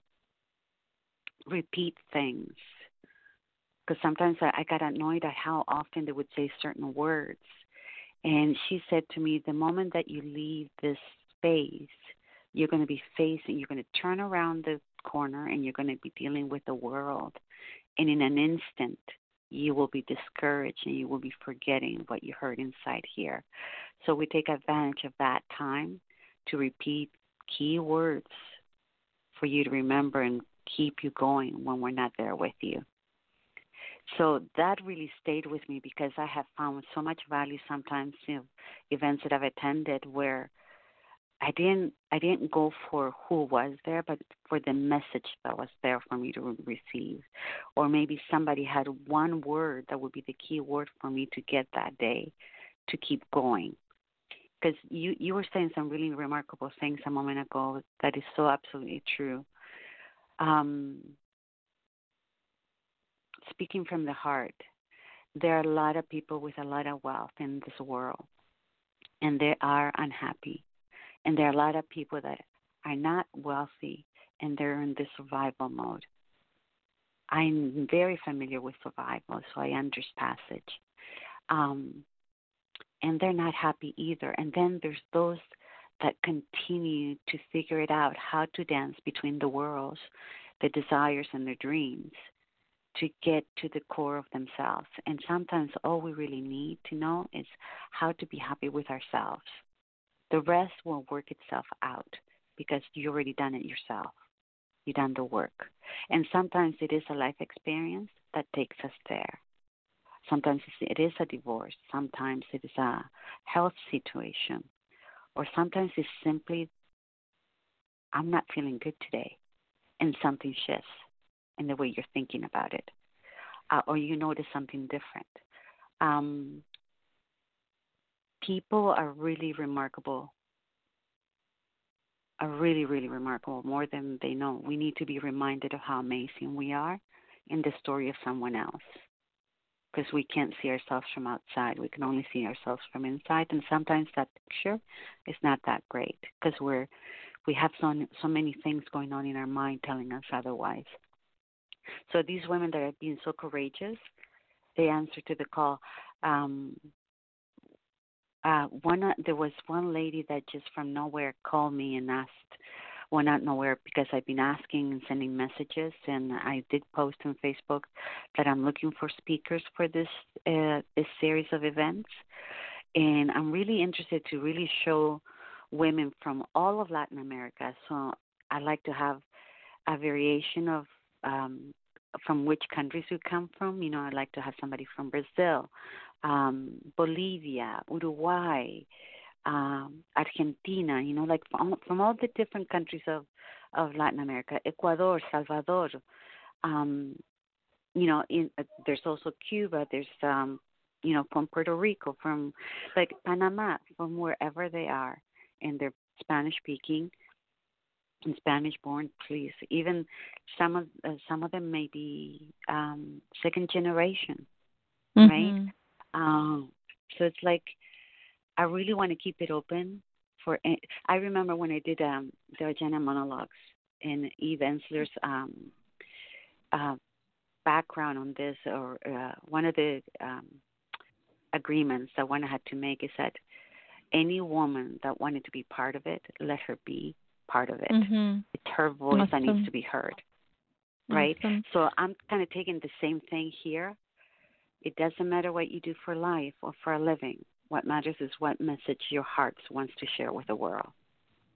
repeat things? Because sometimes I, I got annoyed at how often they would say certain words. And she said to me, the moment that you leave this space, you're going to be facing, you're going to turn around the corner and you're going to be dealing with the world. And in an instant, you will be discouraged and you will be forgetting what you heard inside here. So we take advantage of that time to repeat key words for you to remember and keep you going when we're not there with you. So that really stayed with me because I have found so much value sometimes in events that I've attended where I didn't I didn't go for who was there, but for the message that was there for me to receive. Or maybe somebody had one word that would be the key word for me to get that day to keep going. Because you, you were saying some really remarkable things a moment ago that is so absolutely true. Um, speaking from the heart, there are a lot of people with a lot of wealth in this world, and they are unhappy. And there are a lot of people that are not wealthy, and they're in the survival mode. I'm very familiar with survival, so I understand passage. Um, and they're not happy either. And then there's those that continue to figure it out, how to dance between the worlds, the desires and the dreams, to get to the core of themselves. And sometimes all we really need to know is how to be happy with ourselves. The rest will work itself out because you already done it yourself. You've done the work. And sometimes it is a life experience that takes us there. Sometimes it is a divorce. Sometimes it is a health situation. Or sometimes it's simply, I'm not feeling good today. And something shifts in the way you're thinking about it. Uh, or you notice something different. Um, people are really remarkable, are really, really remarkable, more than they know. We need to be reminded of how amazing we are in the story of someone else, because we can't see ourselves from outside. We can only see ourselves from inside, and sometimes that picture is not that great because we're we have so, so many things going on in our mind telling us otherwise. So these women that have been so courageous, they answer to the call. Um, uh, one, uh, there was one lady that just from nowhere called me and asked, well, not nowhere, because I've been asking and sending messages, and I did post on Facebook that I'm looking for speakers for this uh, this series of events, and I'm really interested to really show women from all of Latin America. So I like to have a variation of um, from which countries we come from. You know, I'd like to have somebody from Brazil, um, Bolivia, Uruguay, um, Argentina, you know, like from, from all the different countries of, of Latin America, Ecuador, Salvador, um, you know, in, uh, there's also Cuba, there's, um, you know, from Puerto Rico, from like Panama, from wherever they are, and they're Spanish speaking and Spanish born, please. Even some of uh, some of them may be um, second generation, Mm-hmm. right? Um, so it's like I really want to keep it open for. I remember when I did um, the Vagina monologues and Eve Ensler's um, uh, background on this, or uh, one of the um, agreements that one had to make is that any woman that wanted to be part of it, let her be part of it. Mm-hmm. It's her voice Awesome. that needs to be heard, right? Awesome. So I'm kind of taking the same thing here. It doesn't matter what you do for life or for a living. What matters is what message your heart wants to share with the world.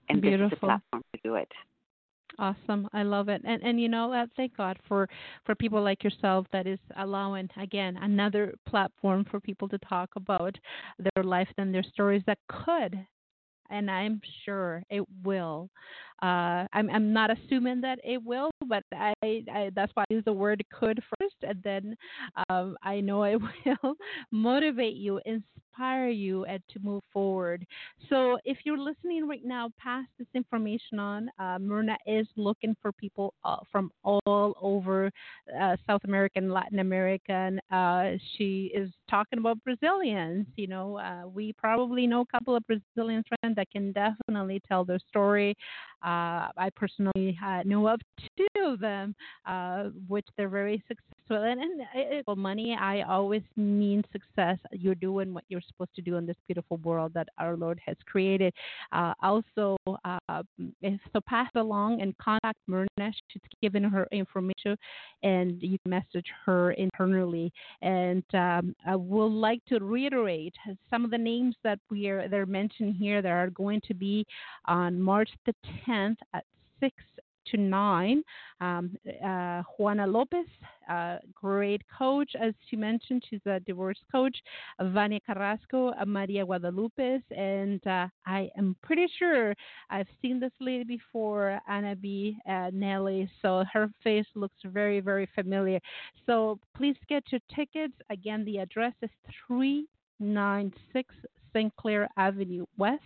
and this is the Beautiful. platform to do it. Awesome. I love it. And and you know, uh, thank God for for people like yourself that is allowing again another platform for people to talk about their life and their stories that could, and I'm sure it will. Uh, I'm I'm not assuming that it will, but I, I that's why I use the word could first, and then um, I know it will motivate you, inspire you, and to move forward. So if you're listening right now, pass this information on. Uh, Myrna is looking for people uh, from all over uh, South America and Latin America. And uh, she is talking about Brazilians. You know, uh, we probably know a couple of Brazilian friends that can definitely tell their story. Uh, I personally uh, know of two of them, uh, which they're very successful. And, and it, well, money, I always mean success. You're doing what you're supposed to do in this beautiful world that our Lord has created. Uh, also, uh, if, so pass it along and contact Myrna. She's given her information, and you can message her internally. And um, I would like to reiterate some of the names that we are they're mentioned here that are going to be on March the tenth at six to nine. Um, uh, Juana Lopez, uh, great coach, as she mentioned, she's a divorce coach. Vania Carrasco, uh, Maria Guadalupe, and uh, I am pretty sure I've seen this lady before, Anna B. Uh, Nelly, so her face looks very, very familiar. So please get your tickets. Again, the address is three ninety-six Saint Clair Avenue West,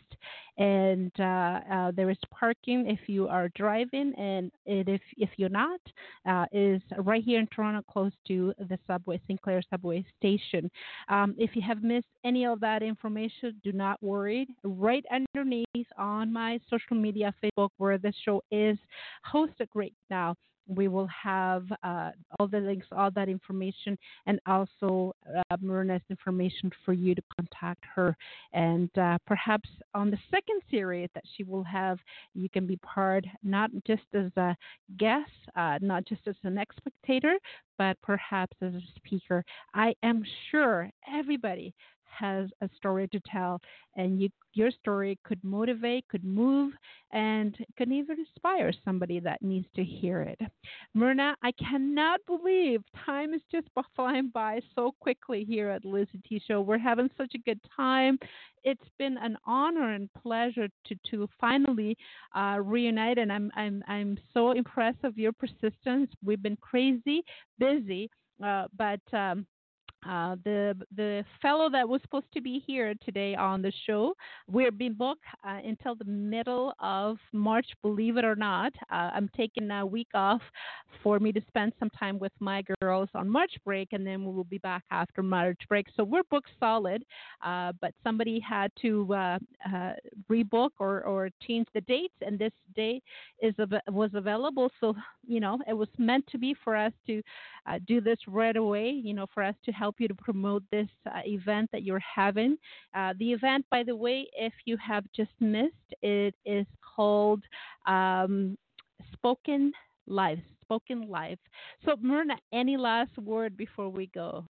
and uh, uh, there is parking if you are driving, and it, if if you're not, uh, is right here in Toronto, close to the subway, Saint Clair subway station. Um, if you have missed any of that information, do not worry. Right underneath on my social media, Facebook, where this show is hosted right now, we will have uh, all the links, all that information, and also uh, Myrna's information for you to contact her. And uh, perhaps on the second series that she will have, you can be part not just as a guest, uh, not just as an spectator, but perhaps as a speaker. I am sure everybody has a story to tell, and you, your story could motivate, could move, and could even inspire somebody that needs to hear it. Myrna, I cannot believe time is just flying by so quickly here at Lizzie T Show. We're having such a good time. It's been an honor and pleasure to to finally uh, reunite, and I'm I'm I'm so impressed of your persistence. We've been crazy busy, uh, but. Um, Uh, the the fellow that was supposed to be here today on the show, we're being booked uh, until the middle of March, believe it or not. Uh, I'm taking a week off for me to spend some time with my girls on March break, and then we will be back after March break. So we're booked solid, uh, but somebody had to uh, uh, rebook or, or change the dates, and this date is av- was available. So, you know, it was meant to be for us to uh, do this right away, you know, for us to help you to promote this uh, event that you're having. Uh, the event, by the way, if you have just missed, it is called um, Spoken Live. Spoken Live. So, Myrna, any last word before we go?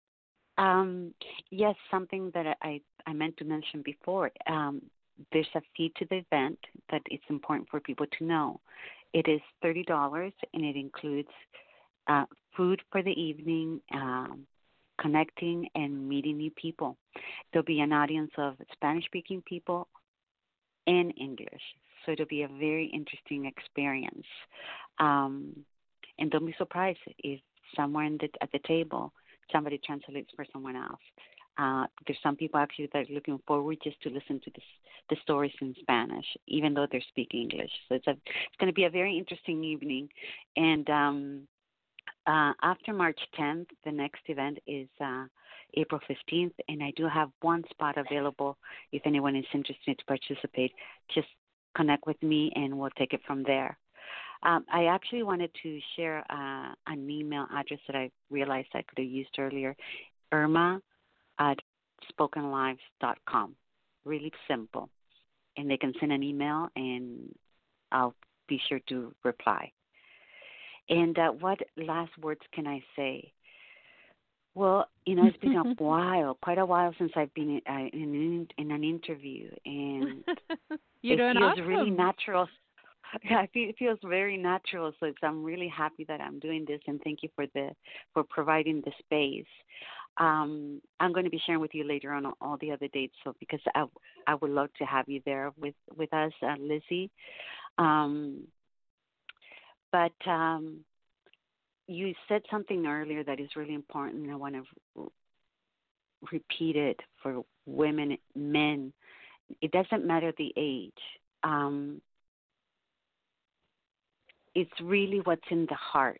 Um, yes, something that I, I meant to mention before. Um, there's a fee to the event that it's important for people to know. It is thirty dollars, and it includes uh, food for the evening, um, connecting and meeting new people. There'll be an audience of Spanish-speaking people and English, so it'll be a very interesting experience. Um, and don't be surprised if somewhere in the, at the table somebody translates for someone else. Uh, there's some people actually that are looking forward just to listen to this, the stories in Spanish, even though they're speaking English. So it's a, it's going to be a very interesting evening. And um, uh, after March tenth, the next event is uh, April fifteenth, and I do have one spot available if anyone is interested to participate. Just connect with me, and we'll take it from there. Um, I actually wanted to share uh, an email address that I realized I could have used earlier, Irma at spoken lives dot com. Really simple. And they can send an email, and I'll be sure to reply. And uh, what last words can I say? Well, you know, it's been a while, quite a while since I've been in, uh, in, in an interview, and You're it doing feels awesome. really natural. Yeah, it fe- it feels very natural. So it's, I'm really happy that I'm doing this, and thank you for the for providing the space. Um, I'm going to be sharing with you later on all the other dates. So because I I would love to have you there with with us, uh, Lizzie. Um, but um, you said something earlier that is really important, and I want to repeat it for women, men. It doesn't matter the age. Um, it's really what's in the heart.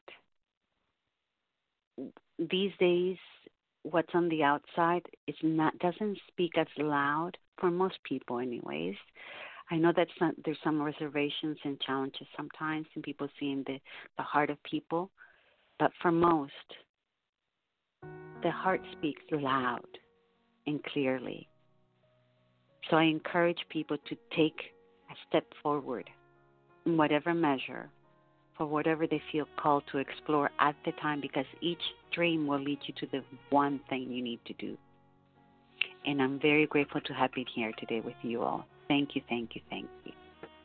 These days, what's on the outside is not doesn't speak as loud for most people, anyways. I know that some, there's some reservations and challenges sometimes in people seeing the, the heart of people, but for most, the heart speaks loud and clearly. So I encourage people to take a step forward in whatever measure, for whatever they feel called to explore at the time, because each dream will lead you to the one thing you need to do. And I'm very grateful to have been here today with you all. Thank you, thank you, thank you.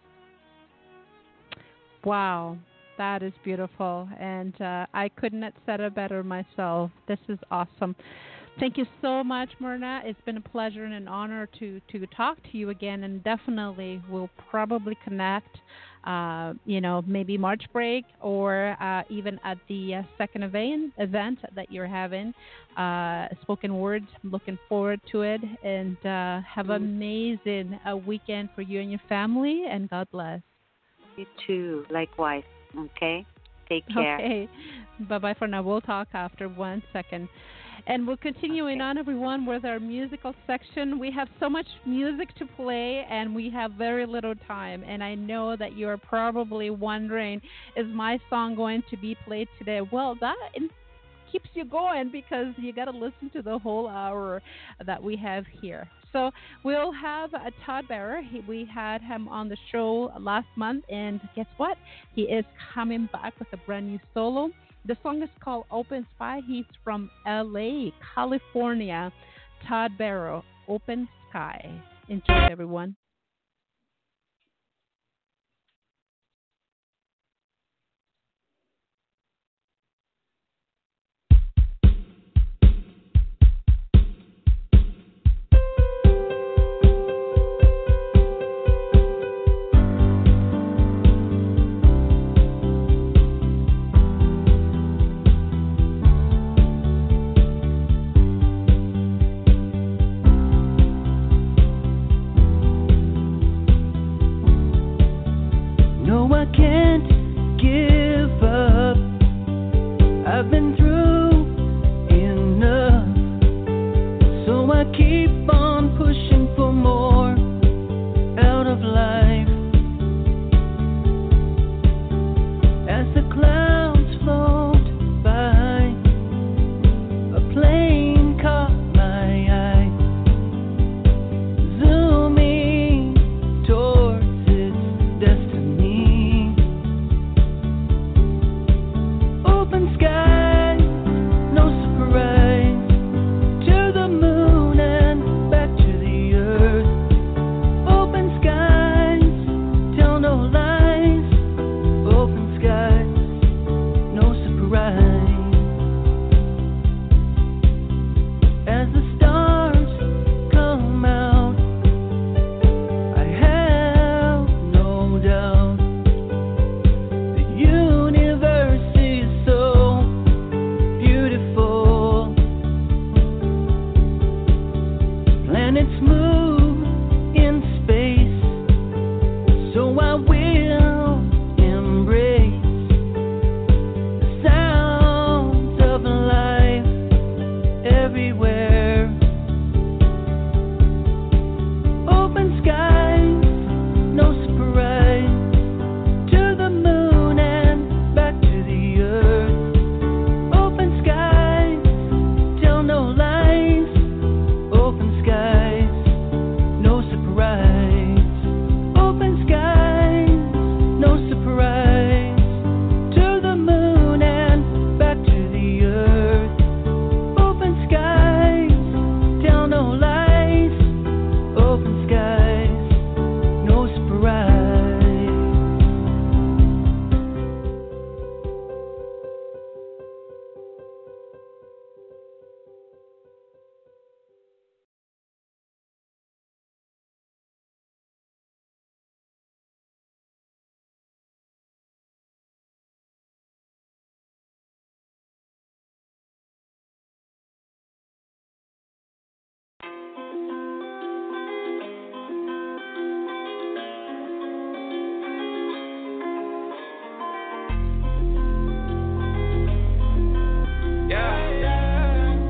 Wow, that is beautiful. And uh, I couldn't have said it better myself. This is awesome. Thank you so much, Myrna. It's been a pleasure and an honor to, to talk to you again, and definitely we'll probably connect, uh, you know, maybe March break or uh, even at the uh, second event, event that you're having, uh, Spoken Words. I'm looking forward to it, and uh, have an amazing uh, weekend for you and your family, and God bless. You too, likewise, okay? Take care. Okay, bye-bye for now. We'll talk after one second. And we're continuing Okay. on, everyone, with our musical section. We have so much music to play, and we have very little time. And I know that you're probably wondering, is my song going to be played today? Well, that keeps you going because you got to listen to the whole hour that we have here. So we'll have uh, Todd Barrow. He, we had him on the show last month, and guess what? He is coming back with a brand new solo. The song is called Open Sky. He's from L A, California. Todd Barrow, Open Sky. Enjoy, everyone. Universe is so beautiful.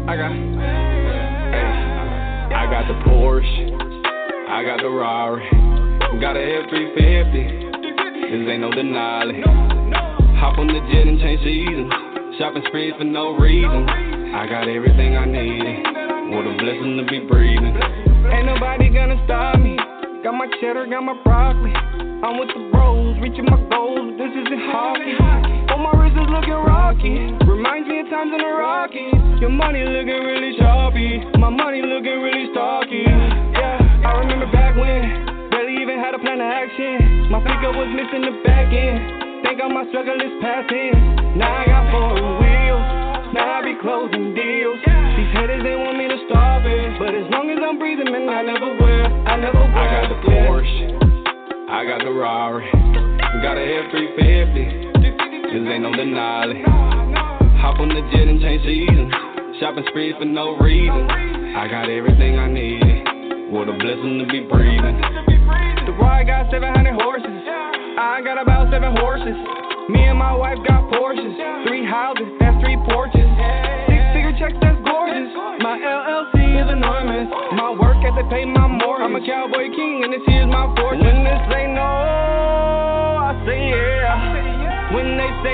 I got, hey, I got the Porsche, I got the Rari, got a F three fifty, this ain't no Denali. Hop on the jet and change seasons, shopping sprees for no reason. I got everything I need, what a blessing to be breathing. Ain't nobody gonna stop me, got my cheddar, got my broccoli. I'm with the bros, reaching my goals, this isn't hockey. Oh, my wrist is looking rocky, reminds me of times in the Rockies. Your money looking really choppy, my money looking really stocky. Yeah, I remember back when, barely even had a plan of action. My pickup was missing the back end, think all my struggle is passing. Now I got four wheels, now I be closing deals. These haters, they want me to stop it, but as long as I'm breathing, man, I never will, I never will. I got the Porsche, I got the Rari, got a F three fifty, this ain't no Denali. Hop on the jet and change seasons, shopping sprees for no reason. I got everything I need, what a blessing to be breathing. The ride got seven hundred horses, I got about seven horses. Me and my wife got Porsches, three houses, that's three porches. Six figure checks, that's gorgeous. My L L C is enormous, my work as they pay my mortgage. I'm a cowboy king and this here's my fortune. When they say no, I say yeah. When they say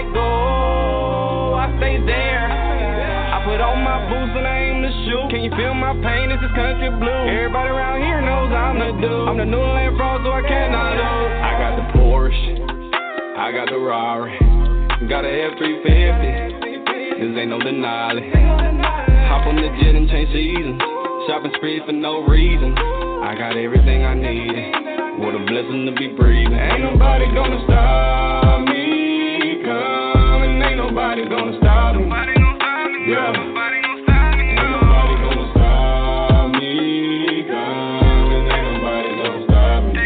go, I stay there. I put on my boots and I aim to shoot. Can you feel my pain? This is country blue. Everybody around here knows I'm the dude. I'm the new land fraud, so I cannot lose. I got the Porsche, I got the Rari, got a F three fifty, this ain't no Denali. Hop on the jet and change seasons, shopping sprees for no reason. I got everything I need, what a blessing to be breathing. Ain't nobody gonna stop me coming, ain't nobody gonna stop me. Yeah. Ain't nobody gonna stop me coming, ain't nobody gonna stop me.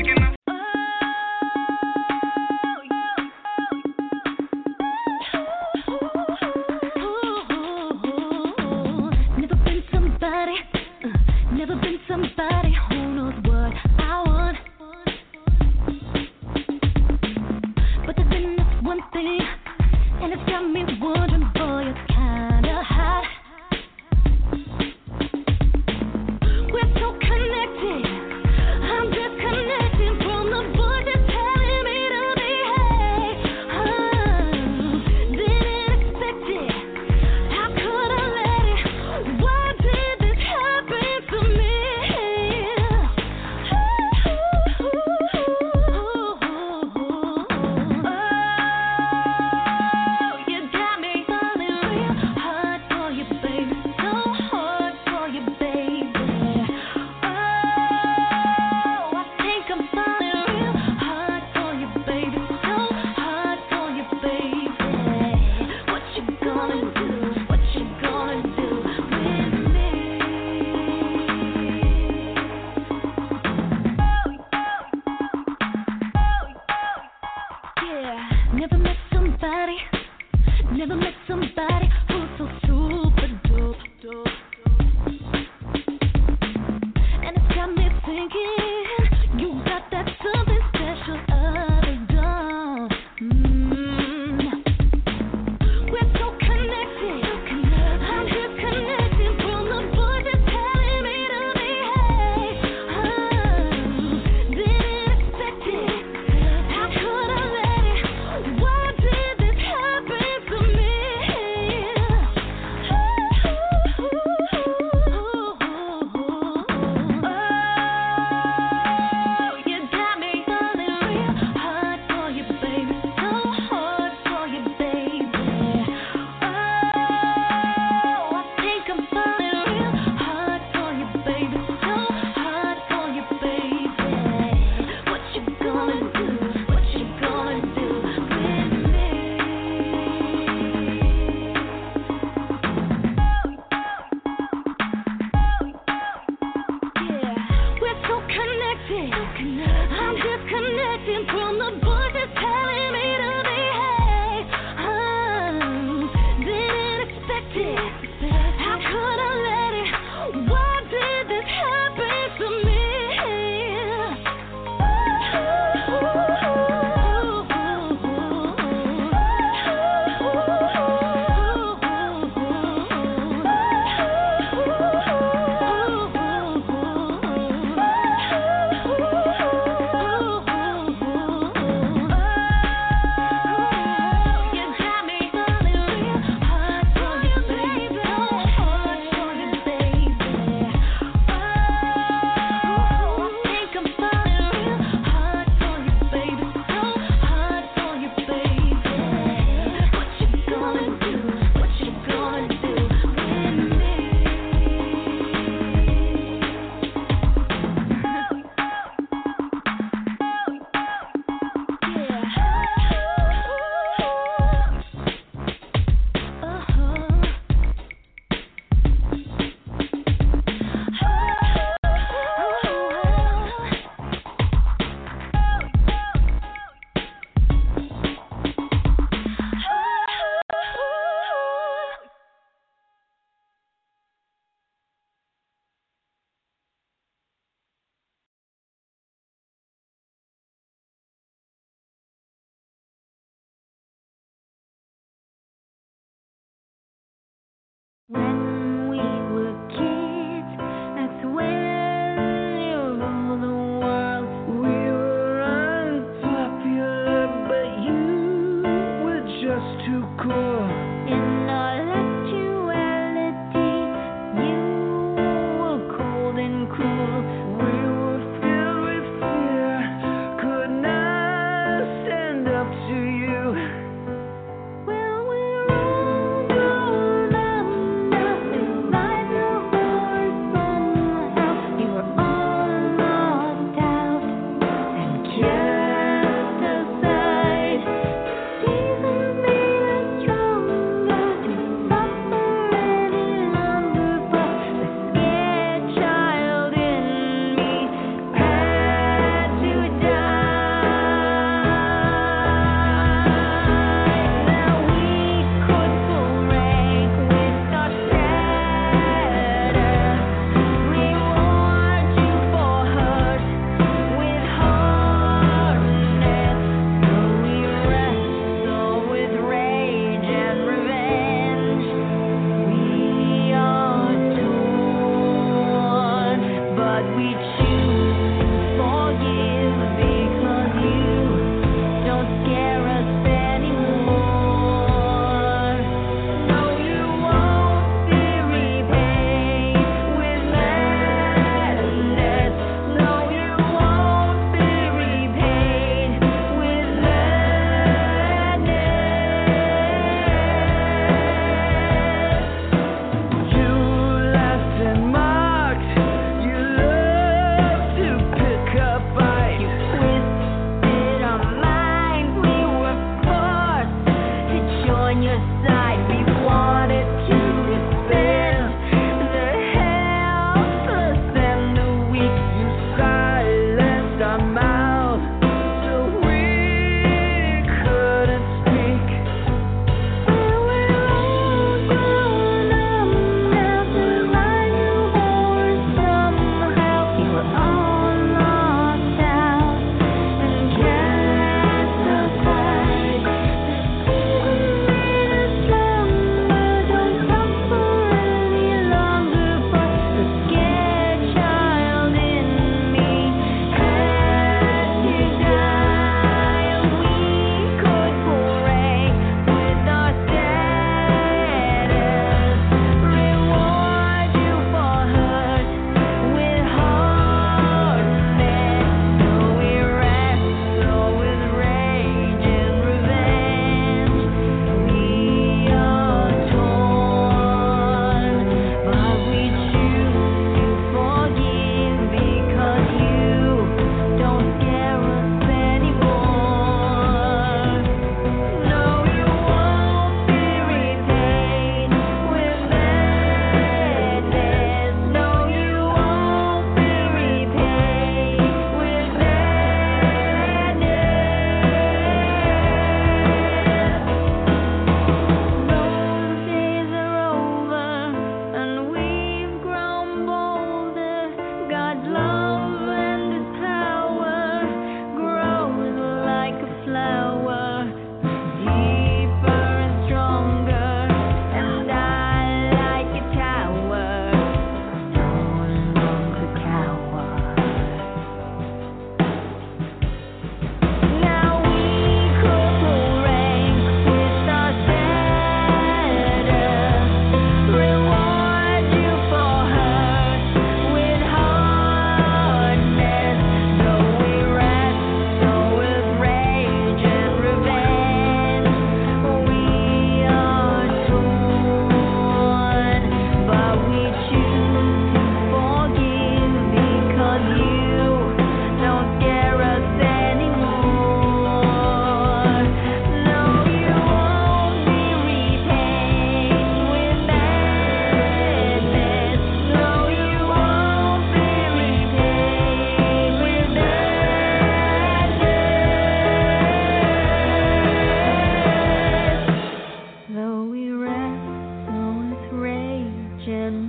Never been somebody, uh, never been somebody who knows what I want. But there's been this one thing, and it's got me wondering, boy, it's kinda hot.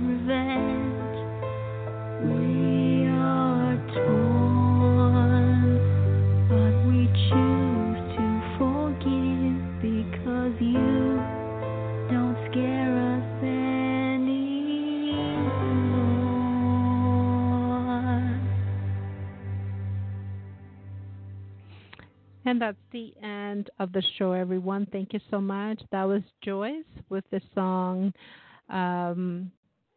revenge. We are torn, but we choose to forgive because you don't scare us anymore. And that's the end of the show, everyone. Thank you so much. That was Joyce with the song um,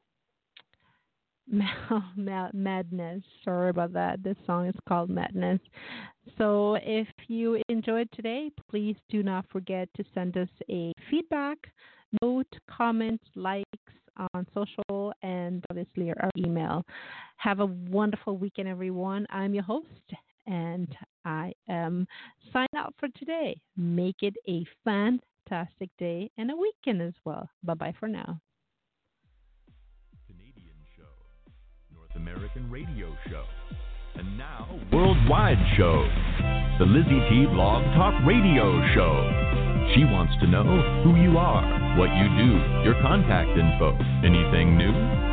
Madness. Sorry about that. This song is called Madness. So if you enjoyed today, please do not forget to send us a feedback, note, comment, likes on social, and obviously our email. Have a wonderful weekend, everyone. I'm your host, and I am signing out for today. Make it a fantastic day and a weekend as well. Bye-bye for now. Canadian show, North American radio show, and now worldwide show, the Lizzie T Blog Talk Radio Show. She wants to know who you are, what you do, your contact info, anything new.